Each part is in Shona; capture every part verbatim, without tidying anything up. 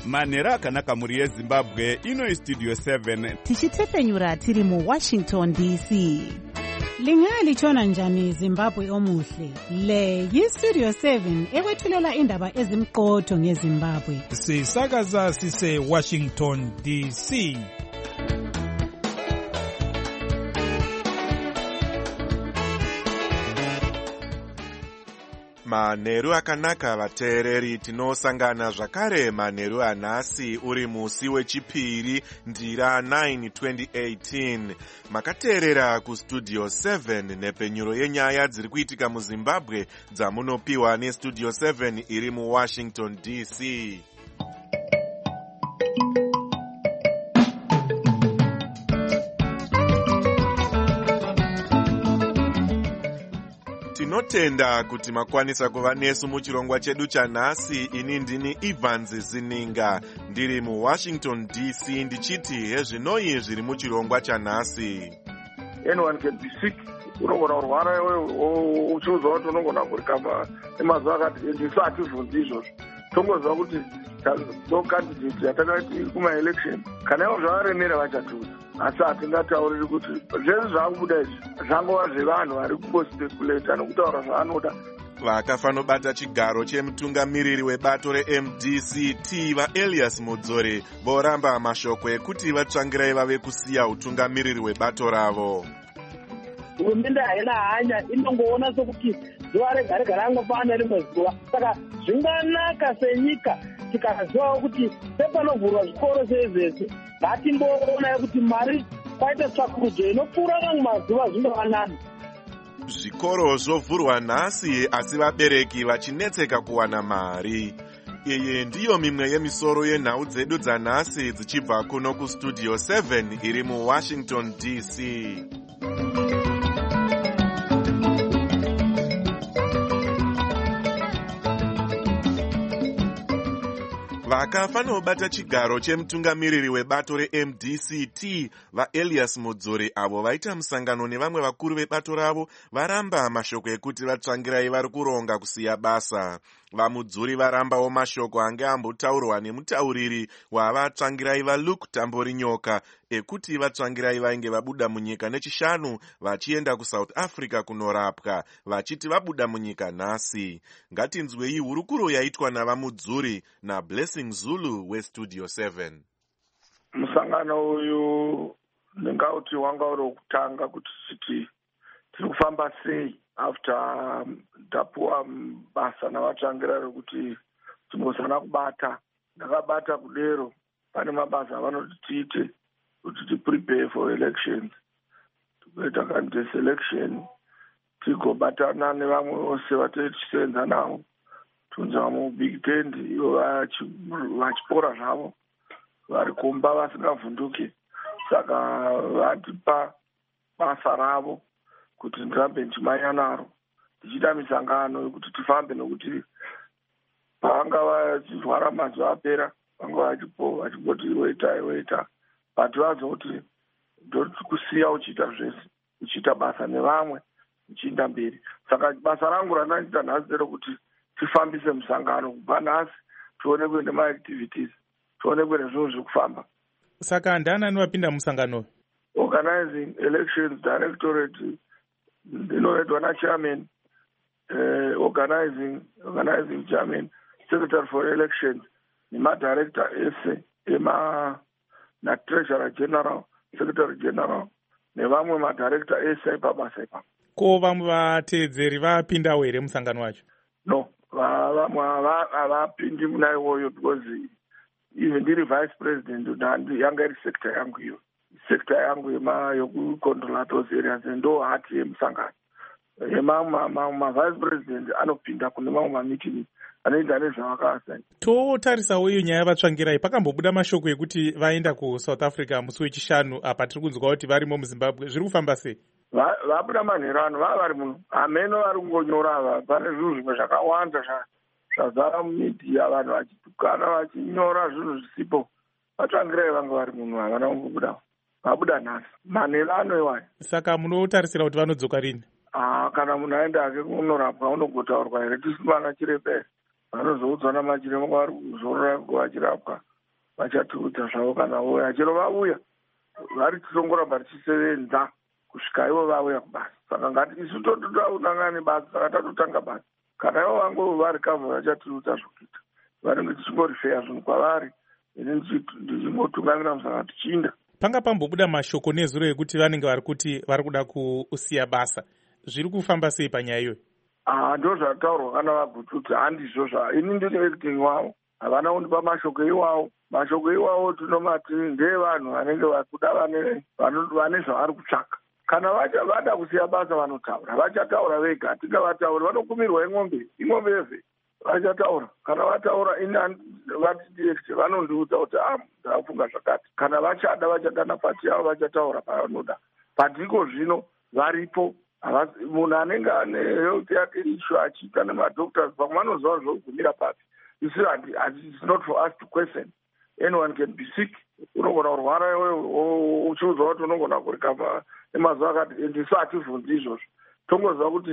manheru akanaka mhuri yezimbabwe. Ino istudio seven tichitefenyura tiri muwashington D C. Lingalitshona njani Zimbabwe omuhle? Le yistudio seven ekwethulela indaba ezimqotho ngeZimbabwe. Sisakaza sise Washington D C. Manheru akanaka vateereri, tinosangana zvakare manheru anhasi uri musi wechipiri ndira nine twenty eighteen. Makateerera kustudio seven nepenyuro yenyaya dziri kuitika muZimbabwe dzamunopiwa nestudio seven iri muWashington D C. Tinotenda kuti makwanisa kuva nesu muchirongwa chedu chanhasi. Ini ndini Evans Zininga ndiri muWashington D C ndichiti hezvinoi zviri muchirongwa chanhasi. Anyone can be sick. Unogona kurwara uchiudzwa kuti unogona kurikama emazuva akati ndisati vhunzi izvozvo. Tongoziva kuti no candidate yatakaiti kuma-election kana ivo zvavaremera vachatiudza, asi hatingatauriri kuti zvese zvakubuda izvi zvangova zvevanhu vari kungospekulata nokutaura zvaanoda. Vakafanobata chigaro chemutungamiriri webato reM D C T vaElias Mudzore voramba mashoko ekuti vatsvangirai vave kusiya utungamiriri webato ravo. Hurumende haina hanya, inongoona sokuti zuva rega rega rangofana rimwe zuva. Saka zvinganaka senyika tikazivawo kuti sepanovhurwa zvikoro seizvese ngatimboona kuti mari kwaita tsvakurudzo inopfuura mamwe mazuva zvinovanani. Zvikoro zvovhurwa nhasi asi vabereki vachinetseka kuwana mari. Iyi ndiyo mimwe yemisoro yenhau dzedu dzanhasi dzichibva kuno kustudio seven iri muWashington D C. Vakafanobata chigaro chemutungamiriri webato reM D C T vaElias Mudzore avo vaita musangano nevamwe vakuru vebato ravo varamba mashoko ekuti vatsvangirai vari kuronga kusiya basa. Vamudzuri varambawo mashoko ange ambotaurwa nemutauriri wavatsvangirai vaLuke Tamborinyoka ekuti vatsvangirai vainge vabuda munyika nechishanu vachienda kuSouth Africa kunorapwa, vachiti vabuda munyika nhasi. Ngatinzwei hurukuro yaitwa navamudzuri naBlessing Zulu westudio seven. Musangano uyu ndingauti wanga uri wokutanga kuti titi tiri kufamba sei after ndapuwa basa navatsvangira rekuti timbozana kubata. Ndakabata kudero, pane mabasa avanoti tiite kuti tiprepare for elections. Tikuita candidate selection, tigobatana nevamwe vose vatiri tichisenza navo. Tunza mubig tent ivo vachipora zvavo vari kumba vasingavhunduki. Saka vatipa basa ravo kuti ndirambe ndichimanya naro, tichiita misangano yekuti tifambe, nokuti pavanga vachirwara mazuva apera vanga vachingoti weita weita but vazoti ndoti kusiya uchiita zvese, uchiita basa nevamwe uchienda mberi. Saka basa rangu randaita nhasi rekuti tifambise musangano kubva nhasi tionekwe nemaactivities, tionekwe nezvinhu zviri kufamba. Saka ndianani wapinda musangano? Organizing Elections Directorate inoitwa nachairman, uh, organizing organizing chairman, secretary for elections, nemadirector ese ema natreasurer general, secretary general nevamwe madirector ese ipabasa ipa. Ko vamwe vateedzeri vapindawo here musangano wacho? No, vamwe havapindi muna iwoyo because even ndiri vice president yanga iri sector yangu iyo. Sector yangu yema yokucontrola those areas ndo hati yemusangano. Ema ma vice president anopinda kune mamwe mameeting anoita nezvavakasaina. Totarisawo iyo nyaya yavatsvangirai, pakambobuda mashoko ekuti vaenda kuSouth Africa musi wechishanu, apa tiri kunzwa kuti varimo muZimbabwe. Zviri kufamba sei? Vabuda manherano, vava vari muno hameno vari kungonyora ava. Pane zvinhu zvimwe zvakawanda zvazara mumedia, vanhu vachitukana vachinyora zvinhu zvisipo. Vatsvangirai vanga vari muno, havana kumbobuda. Vabuda nhasi manherano iwayo. Saka munotarisira kuti vanodzoka rini? Ah, kana munhu aenda hake kunorapwa unogotaurwa here tisina chiremba here. Vanozoudzwa namachiremba vari kuzorora vachirapwa vachatiudza zvavo kana vauya. Chero vauya vari tisongoramba tichisevenza kusvika ivo vauya kubasa. Saka ngati isu totoda kunangana nebasa, saka tatotanga basa. Kana ivo vangu vari kavha vachatiudza zvokuita, vanenge tichingorifeya zvinhu kwavari, ine ndichingotungamira musaka tichiinda. Panga pambobuda mashoko nezuro ekuti vanenge vari kuti vari kuda kusiya basa. Zviri kufamba sei panyaya iyoyo? Ah, ndo zvataurwa kana vagututi handizvo zva. Ini ndiri acting wavo. Havana kundipa mashoko iwawo. Mashoko iwawo tinomati ndeevanhu vanenge vakuda vane vane zvavari kutsvaka. Kana vacha vada kusiya basa vanotaura. Vachataura vega, hatingavatauri. Vanokumirwa ing'ombe, ing'ombe yevhe. Vachataura. Kana vataura ina vati direct vanondiudza kuti ah, ndafunga zvakati. Kana vachada vachadana pati yavo vachataura pavanoda. Patiko zvino varipo. Munhu anenge ane health yake issue achiita nemadoctors pamwe vanoziva zvokugumira papi. You see, it's not for us to question. Anyone can be sick. Unogona kurwara iwe uchiudzwa kuti unogona kurikava nemazuva akati, ndisu hativhunzi izvozvo. Tongoziva kuti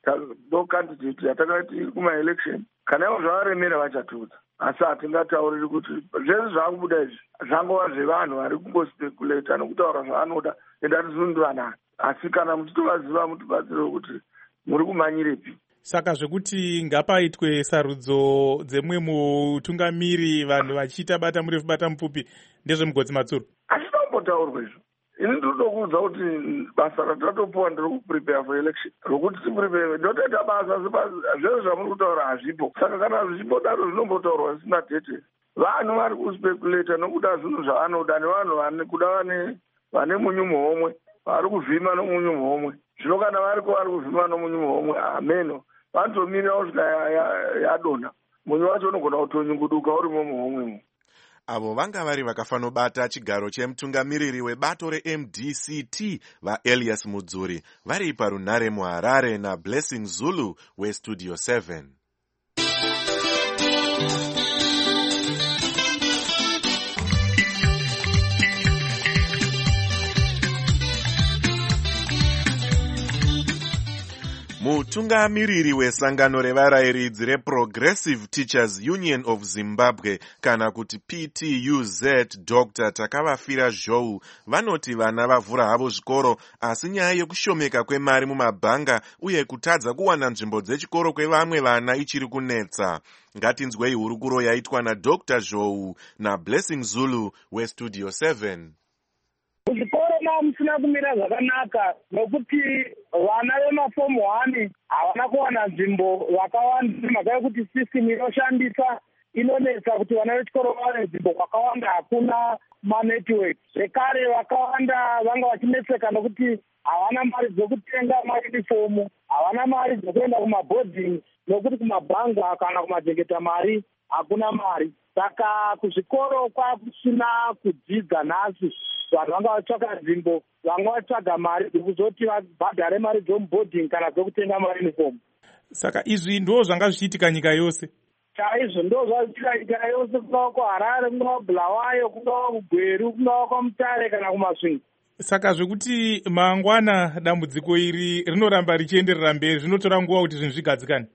ndo candidate yatakaiti kuma-election, kana ivo zvavaremera vachatiudza. Asi hatingatauriri kuti zvese zvakubuda izvi zvangova zvevanhu vari kungospekulata nokutaura zvavanoda, ende hatizvindi vanani. Asi kana muchitovaziva mutibatsire kuti muri kumanyirepi. Saka zvekuti ngapaitwe sarudzo dzemwe mutungamiri vanhu vachiita bata murefu bata mupfupi ndezvemugodzi Matsuru. Hazvinombotaurwa izvo. Ini ndinokuudza kuti basa ratatopuwa ndiri kuprepare for election. Rokuti tiprepare ndotoita basa zvese zvamuri kutaura hazvipo. Saka kana zvichimbodaro zvinombotaurwa zvisina tete. Vanhu vari kuspekulata nokuda zvinhu zvavanoda nevanhu vane kuda vane vane munyu muhomwe. Vari kuvhima nomunyu muhomwe. Zvino kana variko vari kuvhima nomunyu muhomwe, ameno vanotomirira kusvika yadonha. Munyu wacho unogona kutonyunguduka urimo muhomwemo. Avo vanga vari vakafanobata chigaro chemutungamiriri webato re-M D C T vaElias Mudzuri vari parunhare muHarare naBlessing Zulu weStudio seven. Mutungamiriri wesangano revarayiridzi reProgressive Teachers Union of Zimbabwe kana kuti P T U Z Doctor Takavafira Zhou vanoti vana vavhura havo zvikoro, asi nyaya yekushomeka kwemari mumabhanga uye kutadza kuwana nzvimbo dzechikoro kwevamwe vana ichiri kunetsa. Ngatinzwei hurukuro yaitwa naDoctor Zhou naBlessing Zulu weStudio seven. Kuzvikoro musina kumira zvakanaka nokuti vana vemafomu one havana kuwana nzvimbo vakawanda. Mhaka yekuti system inoshandisa inonetsa kuti vana vechikoro vawane nzvimbo kwakawanda, hakuna manetwork. Zvekare vakawanda vanga vachinetseka nokuti havana mari dzokutenga mayunifomu, havana mari dzokuenda kumaboarding, nokuti kumabhanga kana kumajengeta mari hakuna mari. Saka kuzvikoro kwakusina kudzidza nhasi. Vanhu vanga vatsvaka nzvimbo, vamwe vatsvaga mari dzokuzoti vabhadhare mari dzomuboarding kana dzokutenga mayunifomu. Saka izvi ndo zvanga zvichiitika nyika yose. Chaizvo ndo zvachiitika nyika yose, kungava kuHarare, kungava kuBulawayo, kungava kuGweru, kungava kwaMutare kana kuMasvingo. Saka zvekuti mangwana dambudziko iri rinoramba richienderera mberi, zvinotora nguva kuti zvinhu zvigadzikane.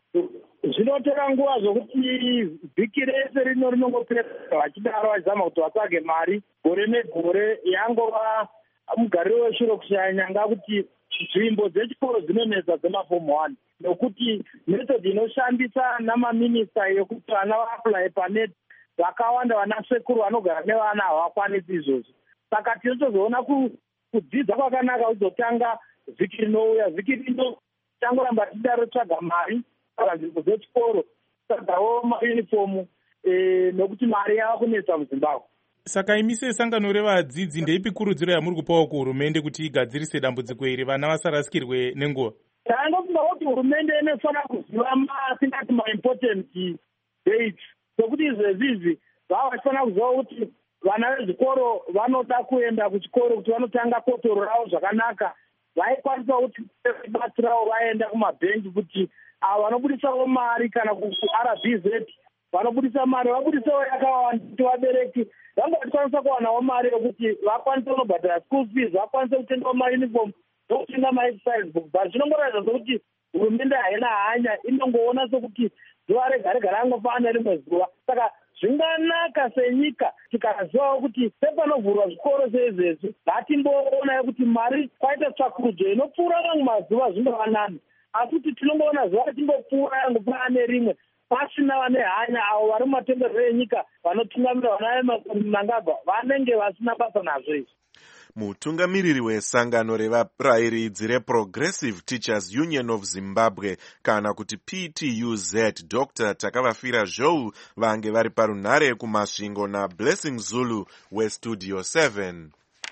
Zvinotora nguva zvokuti vhiki rese rino rinongopera vachidaro vachizama kuti vatsvage mari. Gore negore yangova mugariro weshure kushaya nyanga kuti nzvimbo dzechikoro dzinonetsa dzemafomu one, nokuti metodi inoshandisa namaminista yokuti vana vaapply panet vakawanda vana sekuru vanogara nevana havakwanisi izvozvo. Saka tinotozoona kudzidza kwakanaka kuzotanga vhiki rinouya. Vhiki rino tangoramba tidaro tsvaga mari nzvimbo dzechikoro, tsvagawo mayunifomu nokuti mari yava kunetsa muZimbabwe. Saka imi sesangano revadzidzi ndeipi kurudziro yamuri kupawo kuhurumende kuti igadzirise dambudziko iri vana vasarasikirwe nenguva? Tangofunga kuti hurumende inofanira kuziva masingati maimportant dates, sokuti izvezvizvi vava vachifanira kuziva kuti vana vezvikoro vanoda kuenda kuchikoro kuti vanotanga kotoro ravo zvakanaka, vaikwanisa kuti batsirawo vaenda kumabhengi kuti avo vanobudisawo mari kana ku-R B Z vanobudisa mari vabudisawo yakawanda kuti vabereki vanga vachikwanisa kuwanawo mari yokuti vakwanise kunobhadhara school fees, vakwanise kutengawo mauniform nokutenga maexercise book. But zvinongoratidza sokuti hurumende haina hanya, inongoona sokuti zuva rega rega rangofanira rimwe zuva. Saka zvinganaka senyika tikazivawo kuti sepanovhurwa zvikoro seizvezvi ngatimboona kuti mari kwaita tsvakurudzo inopfuura mamwe mazuva zvinovanani, asi kuti tinongoona zuva timbopfuura yangu paane rimwe pasina vane hanya avo vari mumatenderero enyika vanotungamira vana Mnangagwa vanenge vasina basa nazvo izvi. Mutungamiriri wesangano revarairidzi reProgressive Teachers Union of Zimbabwe kana kuti P T U Z Doctor Takavafira Zhou vange vari parunhare kumasvingo naBlessing Zulu weStudio seven.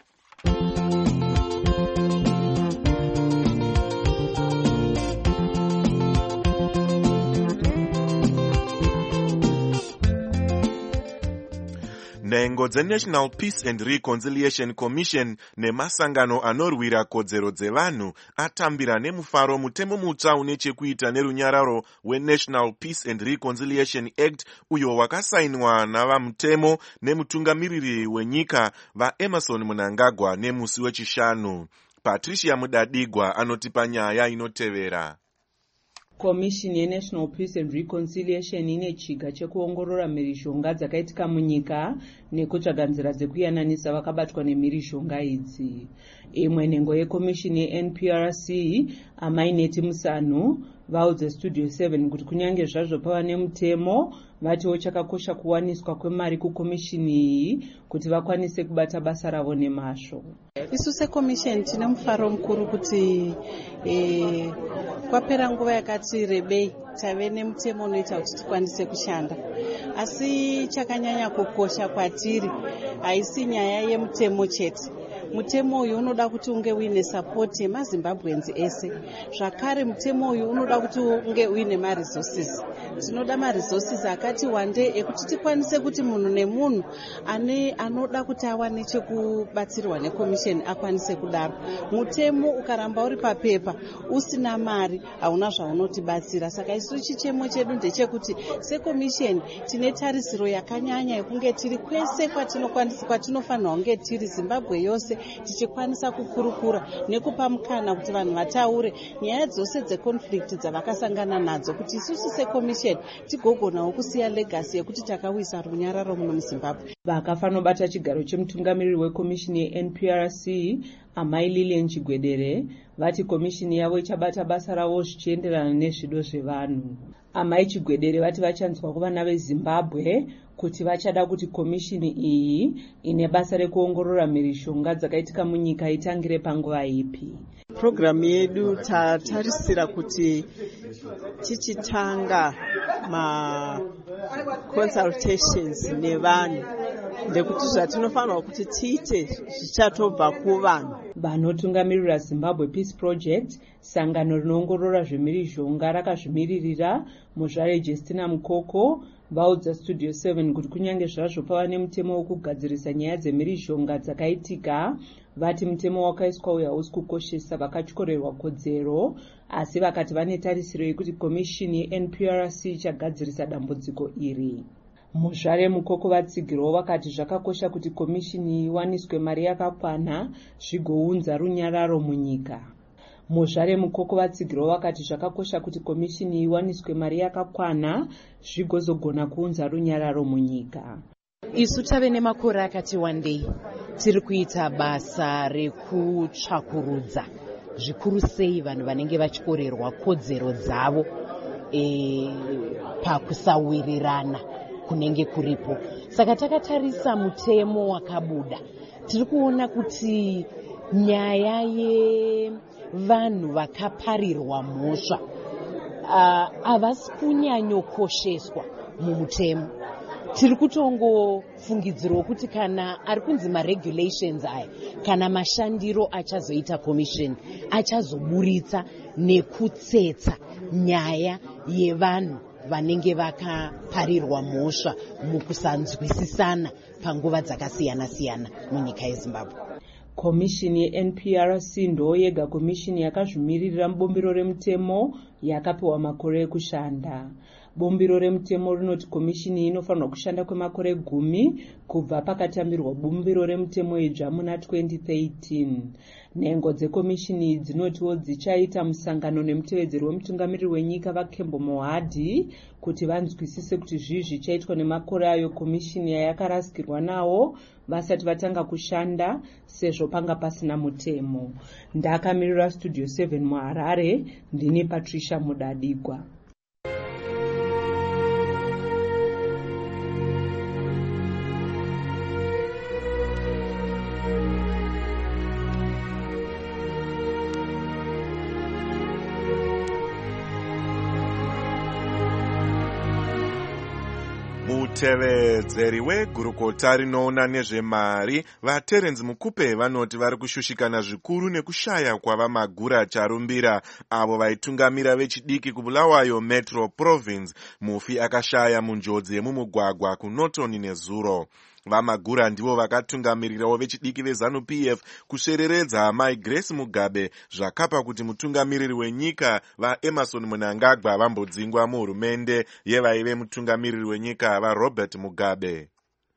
Nhengo dzeNational Peace and Reconciliation Commission nemasangano anorwira kodzero dzevanhu atambira nemufaro mutemo mutsva une chekuita nerunyararo weNational Peace and Reconciliation Act uyo wakasainwa navamutemo nemutungamiriri wenyika vaEmerson Mnangagwa nemusi wechishanu. Patricia Mudadigwa anotipa nyaya inotevera. Komishini yeNational Peace and Reconciliation ine chiga chekuongorora mhirishonga dzakaitika munyika nekutsvaga nzira dzekuyananisa vakabatwa nemhirishonga idzi. Imwe nhengo yekomishini yeN P R C Amaineti Musanu vaudza Studio seven kuti kunyange zvazvo pava nemutemo vatiwo chakakosha kuwaniswa kwemari kukomishini iyi kuti vakwanise kubata basa ravo nemazvo. Isu sekomishini tine mufaro mukuru kuti eh, kwapera nguva yakati rebei tave nemutemo unoita kuti tikwanise kushanda, asi chakanyanya kukosha kwatiri haisi nyaya yemutemo chete. Mutemo uyu unoda kuti unge uine support yemazimbabwenzi ese. Zvakare mutemo uyu unoda kuti unge uine maresources. Tinoda maresources akati wande ekuti tikwanise kuti munhu nemunhu ane anoda kuti awane chekubatsirwa nekomisheni akwanise kudaro. Mutemo ukaramba uri papepa usina mari hauna zvaunotibatsira. Saka isu chichemo chedu ndechekuti sekomisheni tine tarisiro yakanyanya yekunge tiri kwese kwatinokwanisa kwatinofanira kunge tiri Zimbabwe yose tichikwanisa kukurukura nekupa mukana kuti vanhu vataure nyaya dzose dzeconflict dzavakasangana nadzo kuti isusu sekomisheni tigogonawo kusiya legacy yekuti takawisa runyararo muno muZimbabwe. Vakafanobata chigaro chemutungamiriri wekomishini yeN P R C Amai Lilian Chigwedere vati komishini yavo ichabata basa ravo zvichienderana nezvido zvevanhu. Amai Chigwedere vati vachanzwa kuvana veZimbabwe kuti vachada kuti komishini iyi ine basa rekuongorora mhirishonga dzakaitika munyika itangire panguva ipi. Programu yedu tatarisira kuti tichitanga ma consultations nevanhu ndekuti zvatinofanira kuti tiite zvichatobva kuvanhu. Vanotungamirira Zimbabwe Peace Project, sangano rinoongorora zvemhirishonga rakazvimiririra muzvare Justina Mukoko vaudza Studio seven kuti kunyange zvazvo pava nemutemo wokugadzirisa nyaya dzemhirishonga dzakaitika, vati mutemo wakaiswa uyu hausi kukoshesa vakatyorerwa kodzero, asi vakati vane tarisiro yekuti komishini yeN P R C ichagadzirisa dambudziko iri. Muzvare Mukoko vatsigirwa vakati zvakakosha kuti komishini iwaniswe mari yakakwana zvigounza runyararo munyika. Muzvare Mukoko vatsigirwa vakati zvakakosha kuti komishini iwaniswe mari yakakwana zvigozogona kuunza runyararo munyika. Isu tave nemakore akati wandei tiri kuita basa rekutsvakurudza zvikuru sei vanhu vanenge vachikorerwa kodzero dzavo e, pakusawirirana kunenge kuripo. Saka takatarisa mutemo wakabuda tiri kuona kuti nyaya yevanhu vakaparirwa mhosva uh, havasi kunyanyokosheswa mumutemo. Tiri kutongofungidzirwa kuti kana ari kunzi maregulations aya kana mashandiro achazoita commission achazoburitsa nekutsetsa nyaya yevanhu vanenge vakaparirwa mhosva mukusanzwisisana panguva dzakasiyana-siyana munyika yeZimbabwe. Komishini yeN P R C ndo yega komishini yakazvimirira mubumbiro remutemo yakapiwa makore ekushanda. Bumbiro remutemo rinoti komishini iyi inofanirwa kushanda kwemakore gumi kubva pakatambirwa bumbiro remutemo idzva muna twenty thirteen. Nhengo dzekomishini iyi dzinotiwo dzichaita musangano nemutevedzeri wemutungamiriri wenyika vaKembo Mohadi kuti vanzwisise kuti zvii zvichaitwa nemakore ayo komishini yayakarasikirwa nawo vasati vatanga kushanda sezvo panga pasina mutemo. Ndakamirira Studio seven muHarare, ndini Patricia Mudadigwa. Mutevedzeri wegurukota rinoona nezvemari vaTerence Mukupe vanoti vari kushushikana zvikuru nekushaya kwavamagura charumbira avo vaitungamira vechidiki kuBulawayo Metro Province mufi akashaya munjodzi yemumugwagwa kuNorton nezuro. Vamagura ndivo vakatungamirirawo vechidiki veZANU-P F kushereredza Mai Grace Mugabe zvakapa kuti mutungamiriri wenyika vaEmerson Mnangagwa vambodzingwa muhurumende yevaive mutungamiriri wenyika vaRobert Mugabe.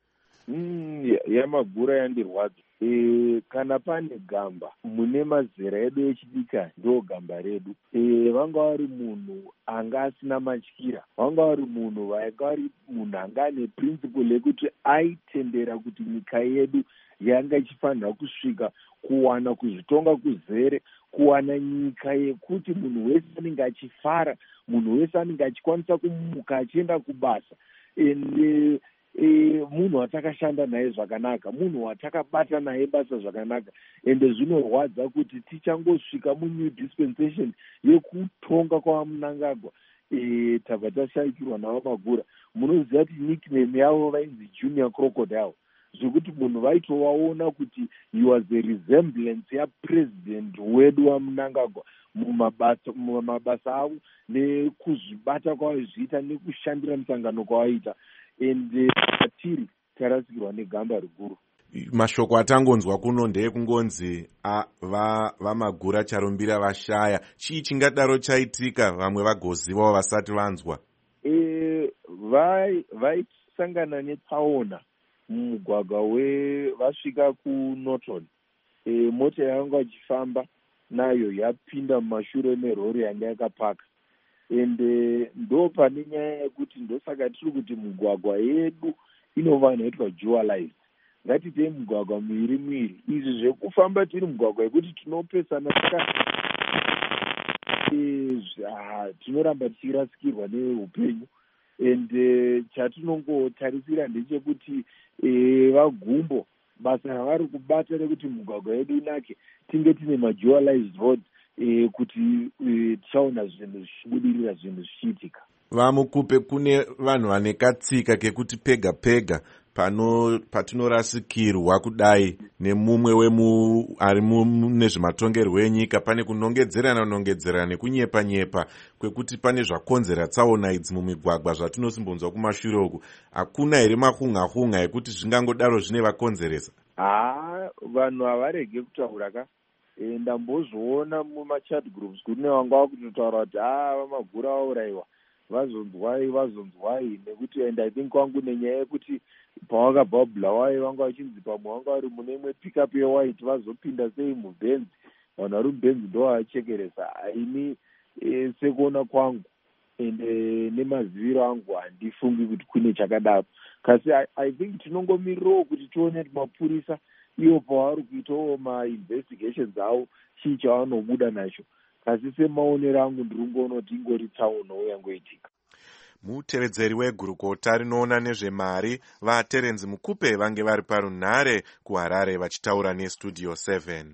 Mm, yamagura yandirwadza. E, kana pane gamba mune mazera edu echidika ndo gamba redu. E, vanga vari munhu anga asina matyira, vanga vari munhu vaika vari munhu anga ane principle lekuti aitendera kuti nyika yedu yanga ichifanira kusvika kuwana kuzvitonga kuzere, kuwana nyika yekuti munhu wese anenge achifara, munhu wese anenge achikwanisa kumuka achienda kubasa. Ende E, munhu watakashanda naye zvakanaka, munhu watakabata naye basa zvakanaka, ende zvinorwadza kuti tichangosvika munew dispensation yekutonga kwaMnangagwa e, tabva tashayikirwa navamagura. Munoziva kuti nickname yavo vainzi Junior Crocodile, zvekuti munhu vaitovaona kuti he was a resemblance yapresident wedu waMnangagwa mumabasa mumabasa avo nekuzvibata kwavaizviita nekushandira musangano kwavaita. Ende atiri tarasikirwa negamba riguru. Mashoko atangonzwa kuno ndeekungonzi vamagura charumbira vashaya. Chii chingadaro chaitika vamwe vagozivawo vasati vanzwa? E, vaisangana netsaona mumugwagwa wevasvika kuNorton. E, mota yanga vachifamba nayo yapinda mumashure merori yanga yakapaka. Ende ndo pane nyaya yekuti ndosaka tiri kuti mugwagwa yedu inova inoitwa dualized. Ngatitei mugwagwa miviri miviri. Izvi zvekufamba tiri mugwagwa yekuti tinopesana saka e, tinoramba tichirasikirwa neupenyu. Ende chatinongotarisira ndechekuti e, vagumbo basa ravari kubata rekuti mugwagwa yedu inake tinge tine madualized roads. E, kuti e, tichaona zvinhu zvichibudirira zvinhu zvichiitika. Vamukupe kune vanhu vane katsika kekuti pega pega pano patinorasikirwa kudai nemumwe wemu ari nezvematongerwo enyika pane kunongedzerana kunongedzerana nekunyepa nyepa kwekuti pane zvakonzera tsaona idzi mumigwagwa zvatinosimbonzwa kumashure uku. Hakuna here mahunga hunga ekuti zvingangodaro zvine vakonzeresa? Haa, vanhu havarege kutaura ka. Ndambozviona mumachat groups kune vanga vakutotaura kuti haa vamagura vauraiwa vazonzwai vazonzwai nekuti and I think wangu nenyaya yekuti pavakabva kuBulawayo vanga vachinzi pamwe vanga vari mune imwe pickup yewhite vazopinda sei mubhenzi, vanhu vari mubhenzi ndo vachekeresa. Ini e, sekuona kwangu ende nemaziviro angu handifungi kuti kune chakadaro. Kasi I, I think tinongomirirawo kuti tione kuti mapurisa iwo pavari kuitawo ma-investigations avo chii chavanobuda nacho. Kasi semaonero angu ndiringoona kuti ingori tsauno yangoitika. Mutevedzeri wegurukota rinoona nezvemari vaTerence Mukupe vange vari parunhare kuHarare vachitaura neStudio seven.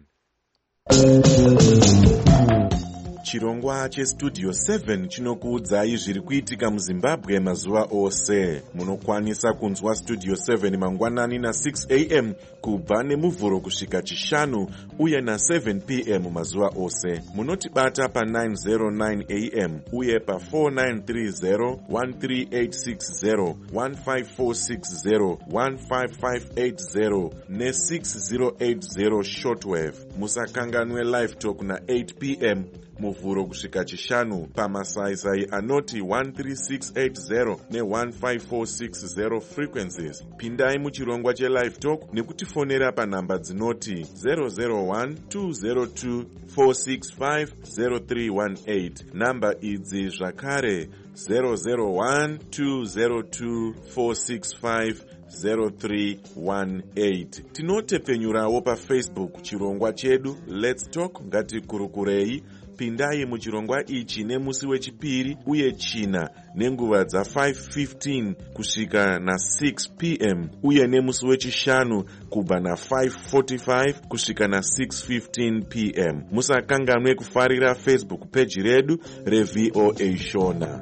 Chirongwa cheStudio seven chinokuudzai zviri kuitika muZimbabwe mazuva ose. Munokwanisa kunzwa Studio seven mangwanani na six a m kubva nemuvhuro kusvika chishanu uye na seven p m mazuva ose. Munotibata pa nine oh nine a m uye pa four nine three zero, one three eight six zero, one five four six zero, one five five eight zero ne six zero eight zero shortwave. Musakanganwe live talk na eight p m muvhuro kusvika chishanu pamasaisai anoti one three six eight zero ne one five four six zero frequencies. Pindai muchirongwa chelive talk nekutifonera panhamba dzinoti zero zero one two zero two four six five zero three one eight. Namba idzi zvakare zero zero one two zero two four six five zero three one eight. Tinotepenyurawo pafacebook chirongwa chedu Let's Talk Ngatikurukurei. Pindai muchirongwa ichi nemusi wechipiri uye china nenguva dza five fifteen kusvika na six p m uye nemusi wechishanu kubva na five forty-five kusvika na six fifteen p m. Musakanganwe kufarira Facebook page redu reV O A Shona.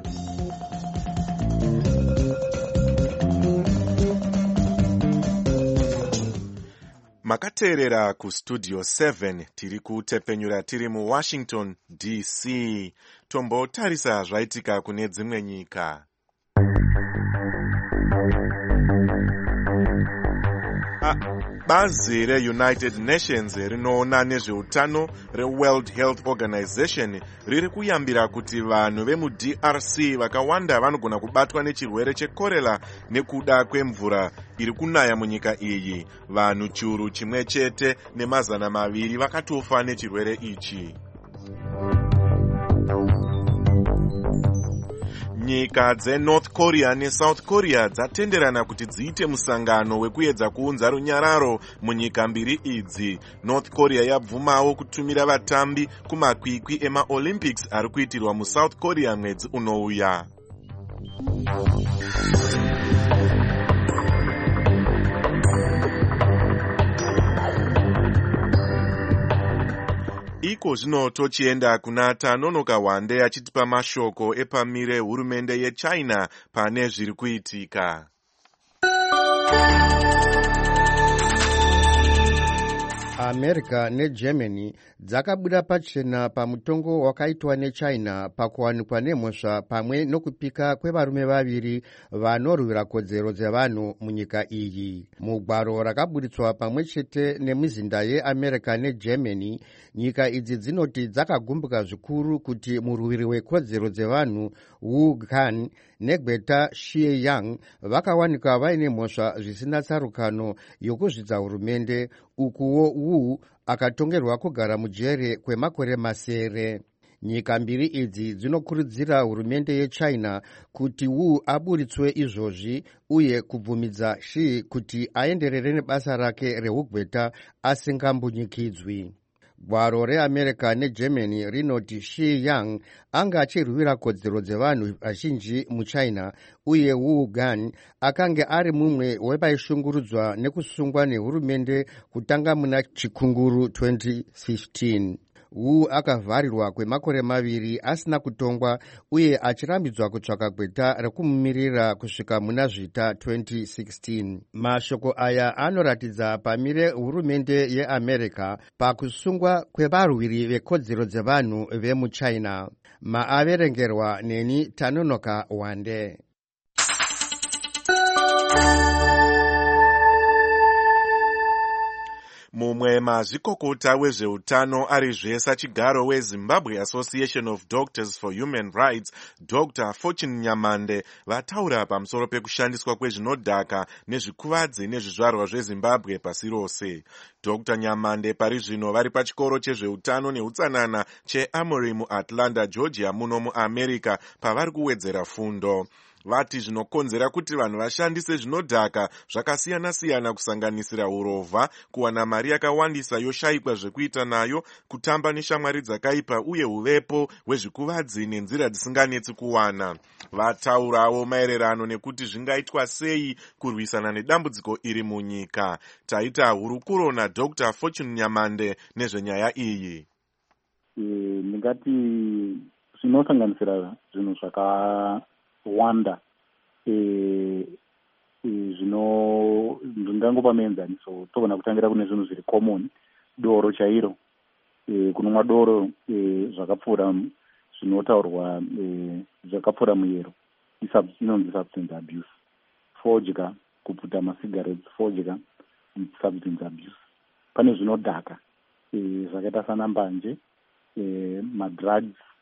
Makateerera ku Studio seven tiri kutepenyura tiri mu Washington D C. Tombotarisa zvaitika kune dzimwe nyika. Ah, bazi reUnited Nations rinoona nezveutano reWorld Health Organization riri kuyambira kuti vanhu vemu-D R C vakawanda vanogona kubatwa nechirwere chekorera nekuda kwemvura iri kunaya munyika iyi. Vanhu churu chimwe chete nemazana maviri vakatofa nechirwere ichi. Nyika dzeNorth Korea neSouth Korea dzatenderana kuti dziite musangano wekuedza kuunza runyararo munyika mbiri idzi. North Korea yabvumawo kutumira vatambi kumakwikwi emaOlympics ari kuitirwa muSouth Korea mwedzi unouya. Iko zvino tochienda kuna Tanonoka Wande achitipa mashoko epamire hurumende yeChina pane zviri kuitika. America neGermany dzakabuda pachena pamutongo wakaitwa neChina pakuwanikwa nemhosva pamwe nokupika kwevarume vaviri vanorwira kodzero dzevanhu munyika iyi. Mugwaro rakaburitswa pamwe chete nemizinda yeAmerica neGermany, nyika idzi dzinoti dzakagumbuka zvikuru kuti murwiri wekodzero dzevanhu Wu Gan neGweta Xie vakawanikwa vaine mhosva zvisina tsarukano yokuzvidza hurumende, ukuwo Wu akatongerwa kugara mujere kwemakore masere. Nyika mbiri idzi dzinokurudzira hurumende yeChina kuti Wu aburitswe izvozvi uye kubvumidza Xi kuti aenderere nebasa rake reugweta asingambunyikidzwi. Gwaro reAmerica neGermany rinoti Xi Yang anga achirwira kodzero dzevanhu vazhinji muChina uye Wu Gan akange ari mumwe wevaishungurudzwa nekusungwa nehurumende kutanga muna chikunguru twenty fifteen. Wu akavharirwa kwemakore maviri asina kutongwa uye achirambidzwa kutsvaka gweta rekumumirira kusvika muna zvita twenty sixteen. Mashoko aya anoratidza pamire hurumende yeAmerica pakusungwa kwevarwiri vekodzero dzevanhu vemuChina. Maaverengerwa neni Tanonoka Wande. Mumwe mazvikokota wezveutano arizve sachigaro weZimbabwe Association of Doctors for Human Rights, Doctor Fortune Nyamande, vataura pamusoro pekushandiswa kwezvinodhaka nezvikuvadzi nezvizvarwa zveZimbabwe pasi rose. Doctor Nyamande pari zvino vari pachikoro chezveutano neutsanana cheAmory muAtlanta, Georgia muno muAmerica pavari kuwedzera fundo. Vati zvinokonzera kuti vanhu vashandise zvinodhaka zvakasiyana-siyana kusanganisira urovha, kuwana mari yakawandisa yoshayikwa zvekuita nayo, kutamba neshamwari dzakaipa uye uvepo hwezvikuvadzi nenzira dzisinganetsi kuwana. Vataurawo maererano nekuti zvingaitwa sei kurwisana nedambudziko iri munyika. Taita hurukuro naDr Fortune Nyamande nezvenyaya iyi. Ndingati zvinosanganisira zvinhu zvaka wanda e, e, zvino ndingangopa muenzaniso togona kutangira kune zvinhu zviri common, doro chairo, e, kunonwa doro e, zvakapfuura zvinotaurwa e, zvakapfuura muyero inonzi substance abuse. Fodya, kuputa masigarettes, fodya substance abuse. Pane zvinodhaka e, zvakaita sana mbanje, e, madrugs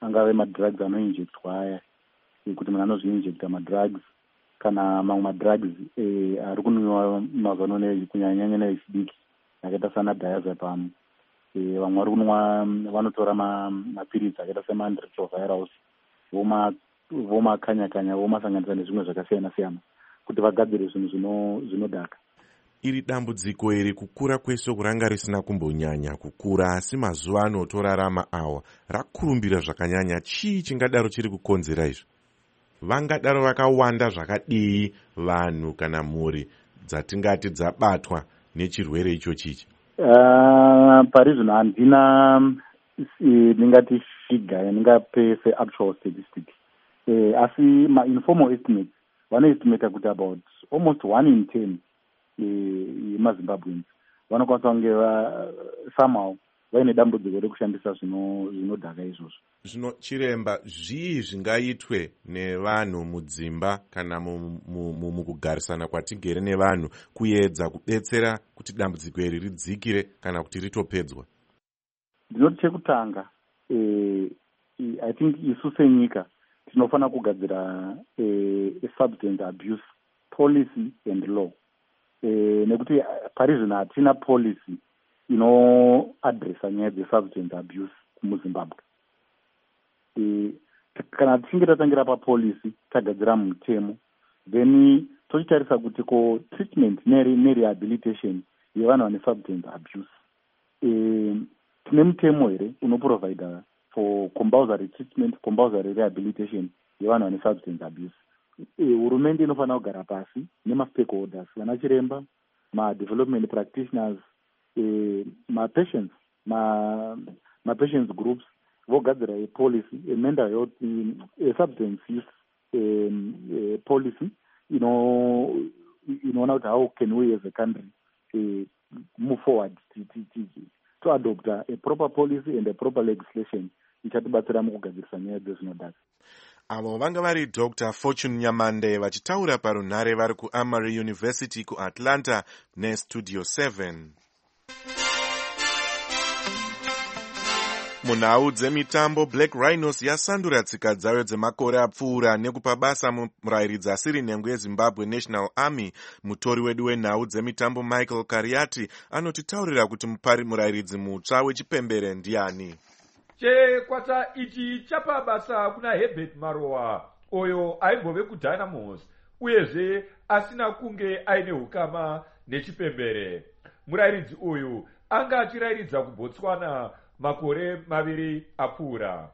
angave madrugs anoinjectwa aya kuti munhu anozviinjecta madrugs kana mamwe madrugs ari kunwiwa mazano kunyanyanya nevechidiki akaita sana diazepam. Vamwe vari kunwa vanotora mapiritsi akaita semanretrovirals vomakanya-kanya vomasanganisa nezvimwe zvakasiyana-siyana kuti vagadzire zvinhu zvinodhaka. Iri dambudziko iri kukura kweshoko ranga risina kumbonyanya kukura, asi mazuva anotorarama awa rakurumbira zvakanyanya. Chii chingadaro chiri kukonzera izvo? Vangadaro vakawanda zvakadii vanhu kana mhuri dzatingati dzabatwa nechirwere ichochi ichi? Uh, pari zvino handina ndingati figa yandingape se-actual statistic. Uh, asi ma-informal estimates vanoestimata kuti about almost one in ten yemazimbabweans vanokwanisa kunge somehow vaine dambudziko rekushandisa zvinodhaka izvozvo. Zvino chiremba, zvii zvingaitwe nevanhu mudzimba kana mukugarisana kwatigere nevanhu kuedza kubetsera kuti dambudziko iri ridzikire kana kuti ritopedzwa? Ndinoti chekutanga, I think isu senyika tinofanira kugadzira substance abuse policy and law. Nekuti pari zvino hatina policy inoadresa nyaya dzesubstance abuse muzimbabwe. Kana tichinge tatangira papolicy tagadzira mutemo, then tochitarisa kuti ko treatment nerehabilitation yevanhu vane substance abuse tine mutemo here unoprovida for compulsory treatment, compulsory rehabilitation yevanhu vane substance abuse. Hurumende inofanira kugara pasi nemastakeholders, vana chiremba, ma-development practitioners, ma-patients, ma-patients groups, vogadzira a policy, a mental health, a substance use um, a policy, you know, you know, how can we as a country uh, move forward to, to, to, to adopt a, a proper policy and a proper legislation ichatibatsira mukugadzirisa nyaya dzezvinodhaka. Avo vanga vari Doctor Fortune Nyamande vachitaura parunhare vari kuAmory University kuAtlanta neStudio seven. Munhau dzemitambo, Black Rhinos yasandura tsika dzayo dzemakore apfuura nekupa basa murayiridzi asiri nhengo yeZimbabwe National Army. Mutori wedu wenhau dzemitambo Michael Kariati anotitaurira kuti mupari murayiridzi mutsva wechipembere ndiani. Chekwata ichi chapa basa kuna Herbert Marowa, oyo aimbove kuDynamos, uyezve asina kunge aine ukama nechipembere. Murayiridzi uyu anga achirayiridza kuBotswana makore maviri apfuura.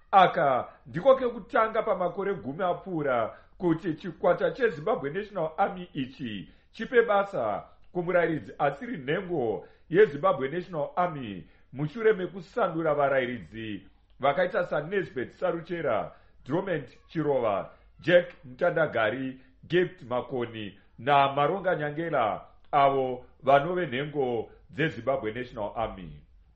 Aka ndiko kekutanga pamakore gumi apfuura kuti chikwata cheZimbabwe National Army ichi chipe basa kumurayiridzi asiri nhengo yeZimbabwe National Army mushure mekusandura varayiridzi vakaita saNesbeth Saruchera, Drummond Chirova, Jack Mtandagari, Gift Makoni naMaronga Nyangela, avo vanove nhengo dzeZimbabwe National Army.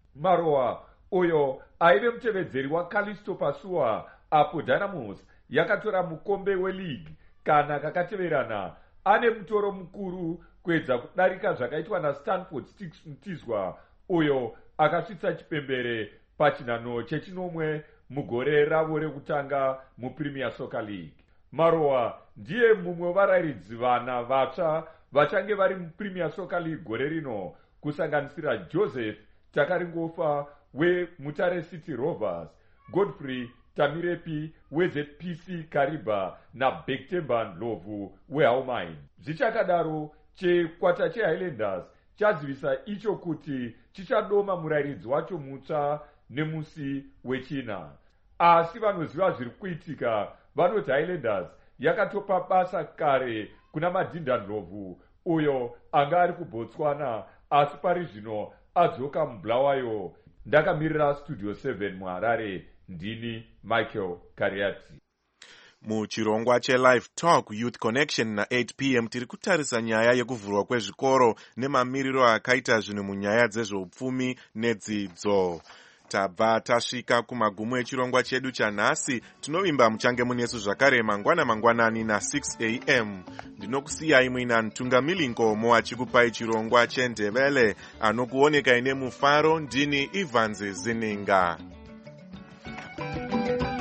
Marowa uyo aive mutevedzeri waCallisto Pasua apo Dynamos yakatora mukombe weleague kana kakateverana, ane mutoro mukuru kuedza kudarika zvakaitwa naStanford Sticks Mtizwa uyo akasvitsa chipembere pachinhano chechinomwe mugore ravo rekutanga muPremier Soccer League. Marowa ndiye mumwe wevarayiridzi vana vatsva vachange vari muPremier Soccer League gore rino, kusanganisira Joseph Takaringofa weMutare City Rovers, Godfrey Tamirepi weZ P C Kariba naBektemba Ndlovu weHaumine. Zvichakadaro, chekwata cheHighlanders chazivisa icho kuti chichadoma murayiridzi wacho mutsva nemusi wechina. Asi vanoziva zviri kuitika vanoti Highlanders yakatopa basa kare kuna Madinda Ndlovu uyo anga ari kuBotswana, asi pari zvino adzoka muBulawayo. Ndakamirira Studio seven muHarare, ndini Michael Kariati. Muchirongwa cheLive Talk Youth Connection na eight p m tiri kutarisa nyaya yekuvhurwa kwezvikoro nemamiriro akaita zvinhu munyaya dzezveupfumi nedzidzo. Tabva tasvika kumagumo echirongwa chedu chanhasi. Tinovimba muchange munesu zvakare mangwana mangwanani na six a m Ndinokusiyai muina Ntungamili Nkomo achikupai chirongwa cheNdebele. Anokuoneka ine mufaro ndini Ivanzi Zininga.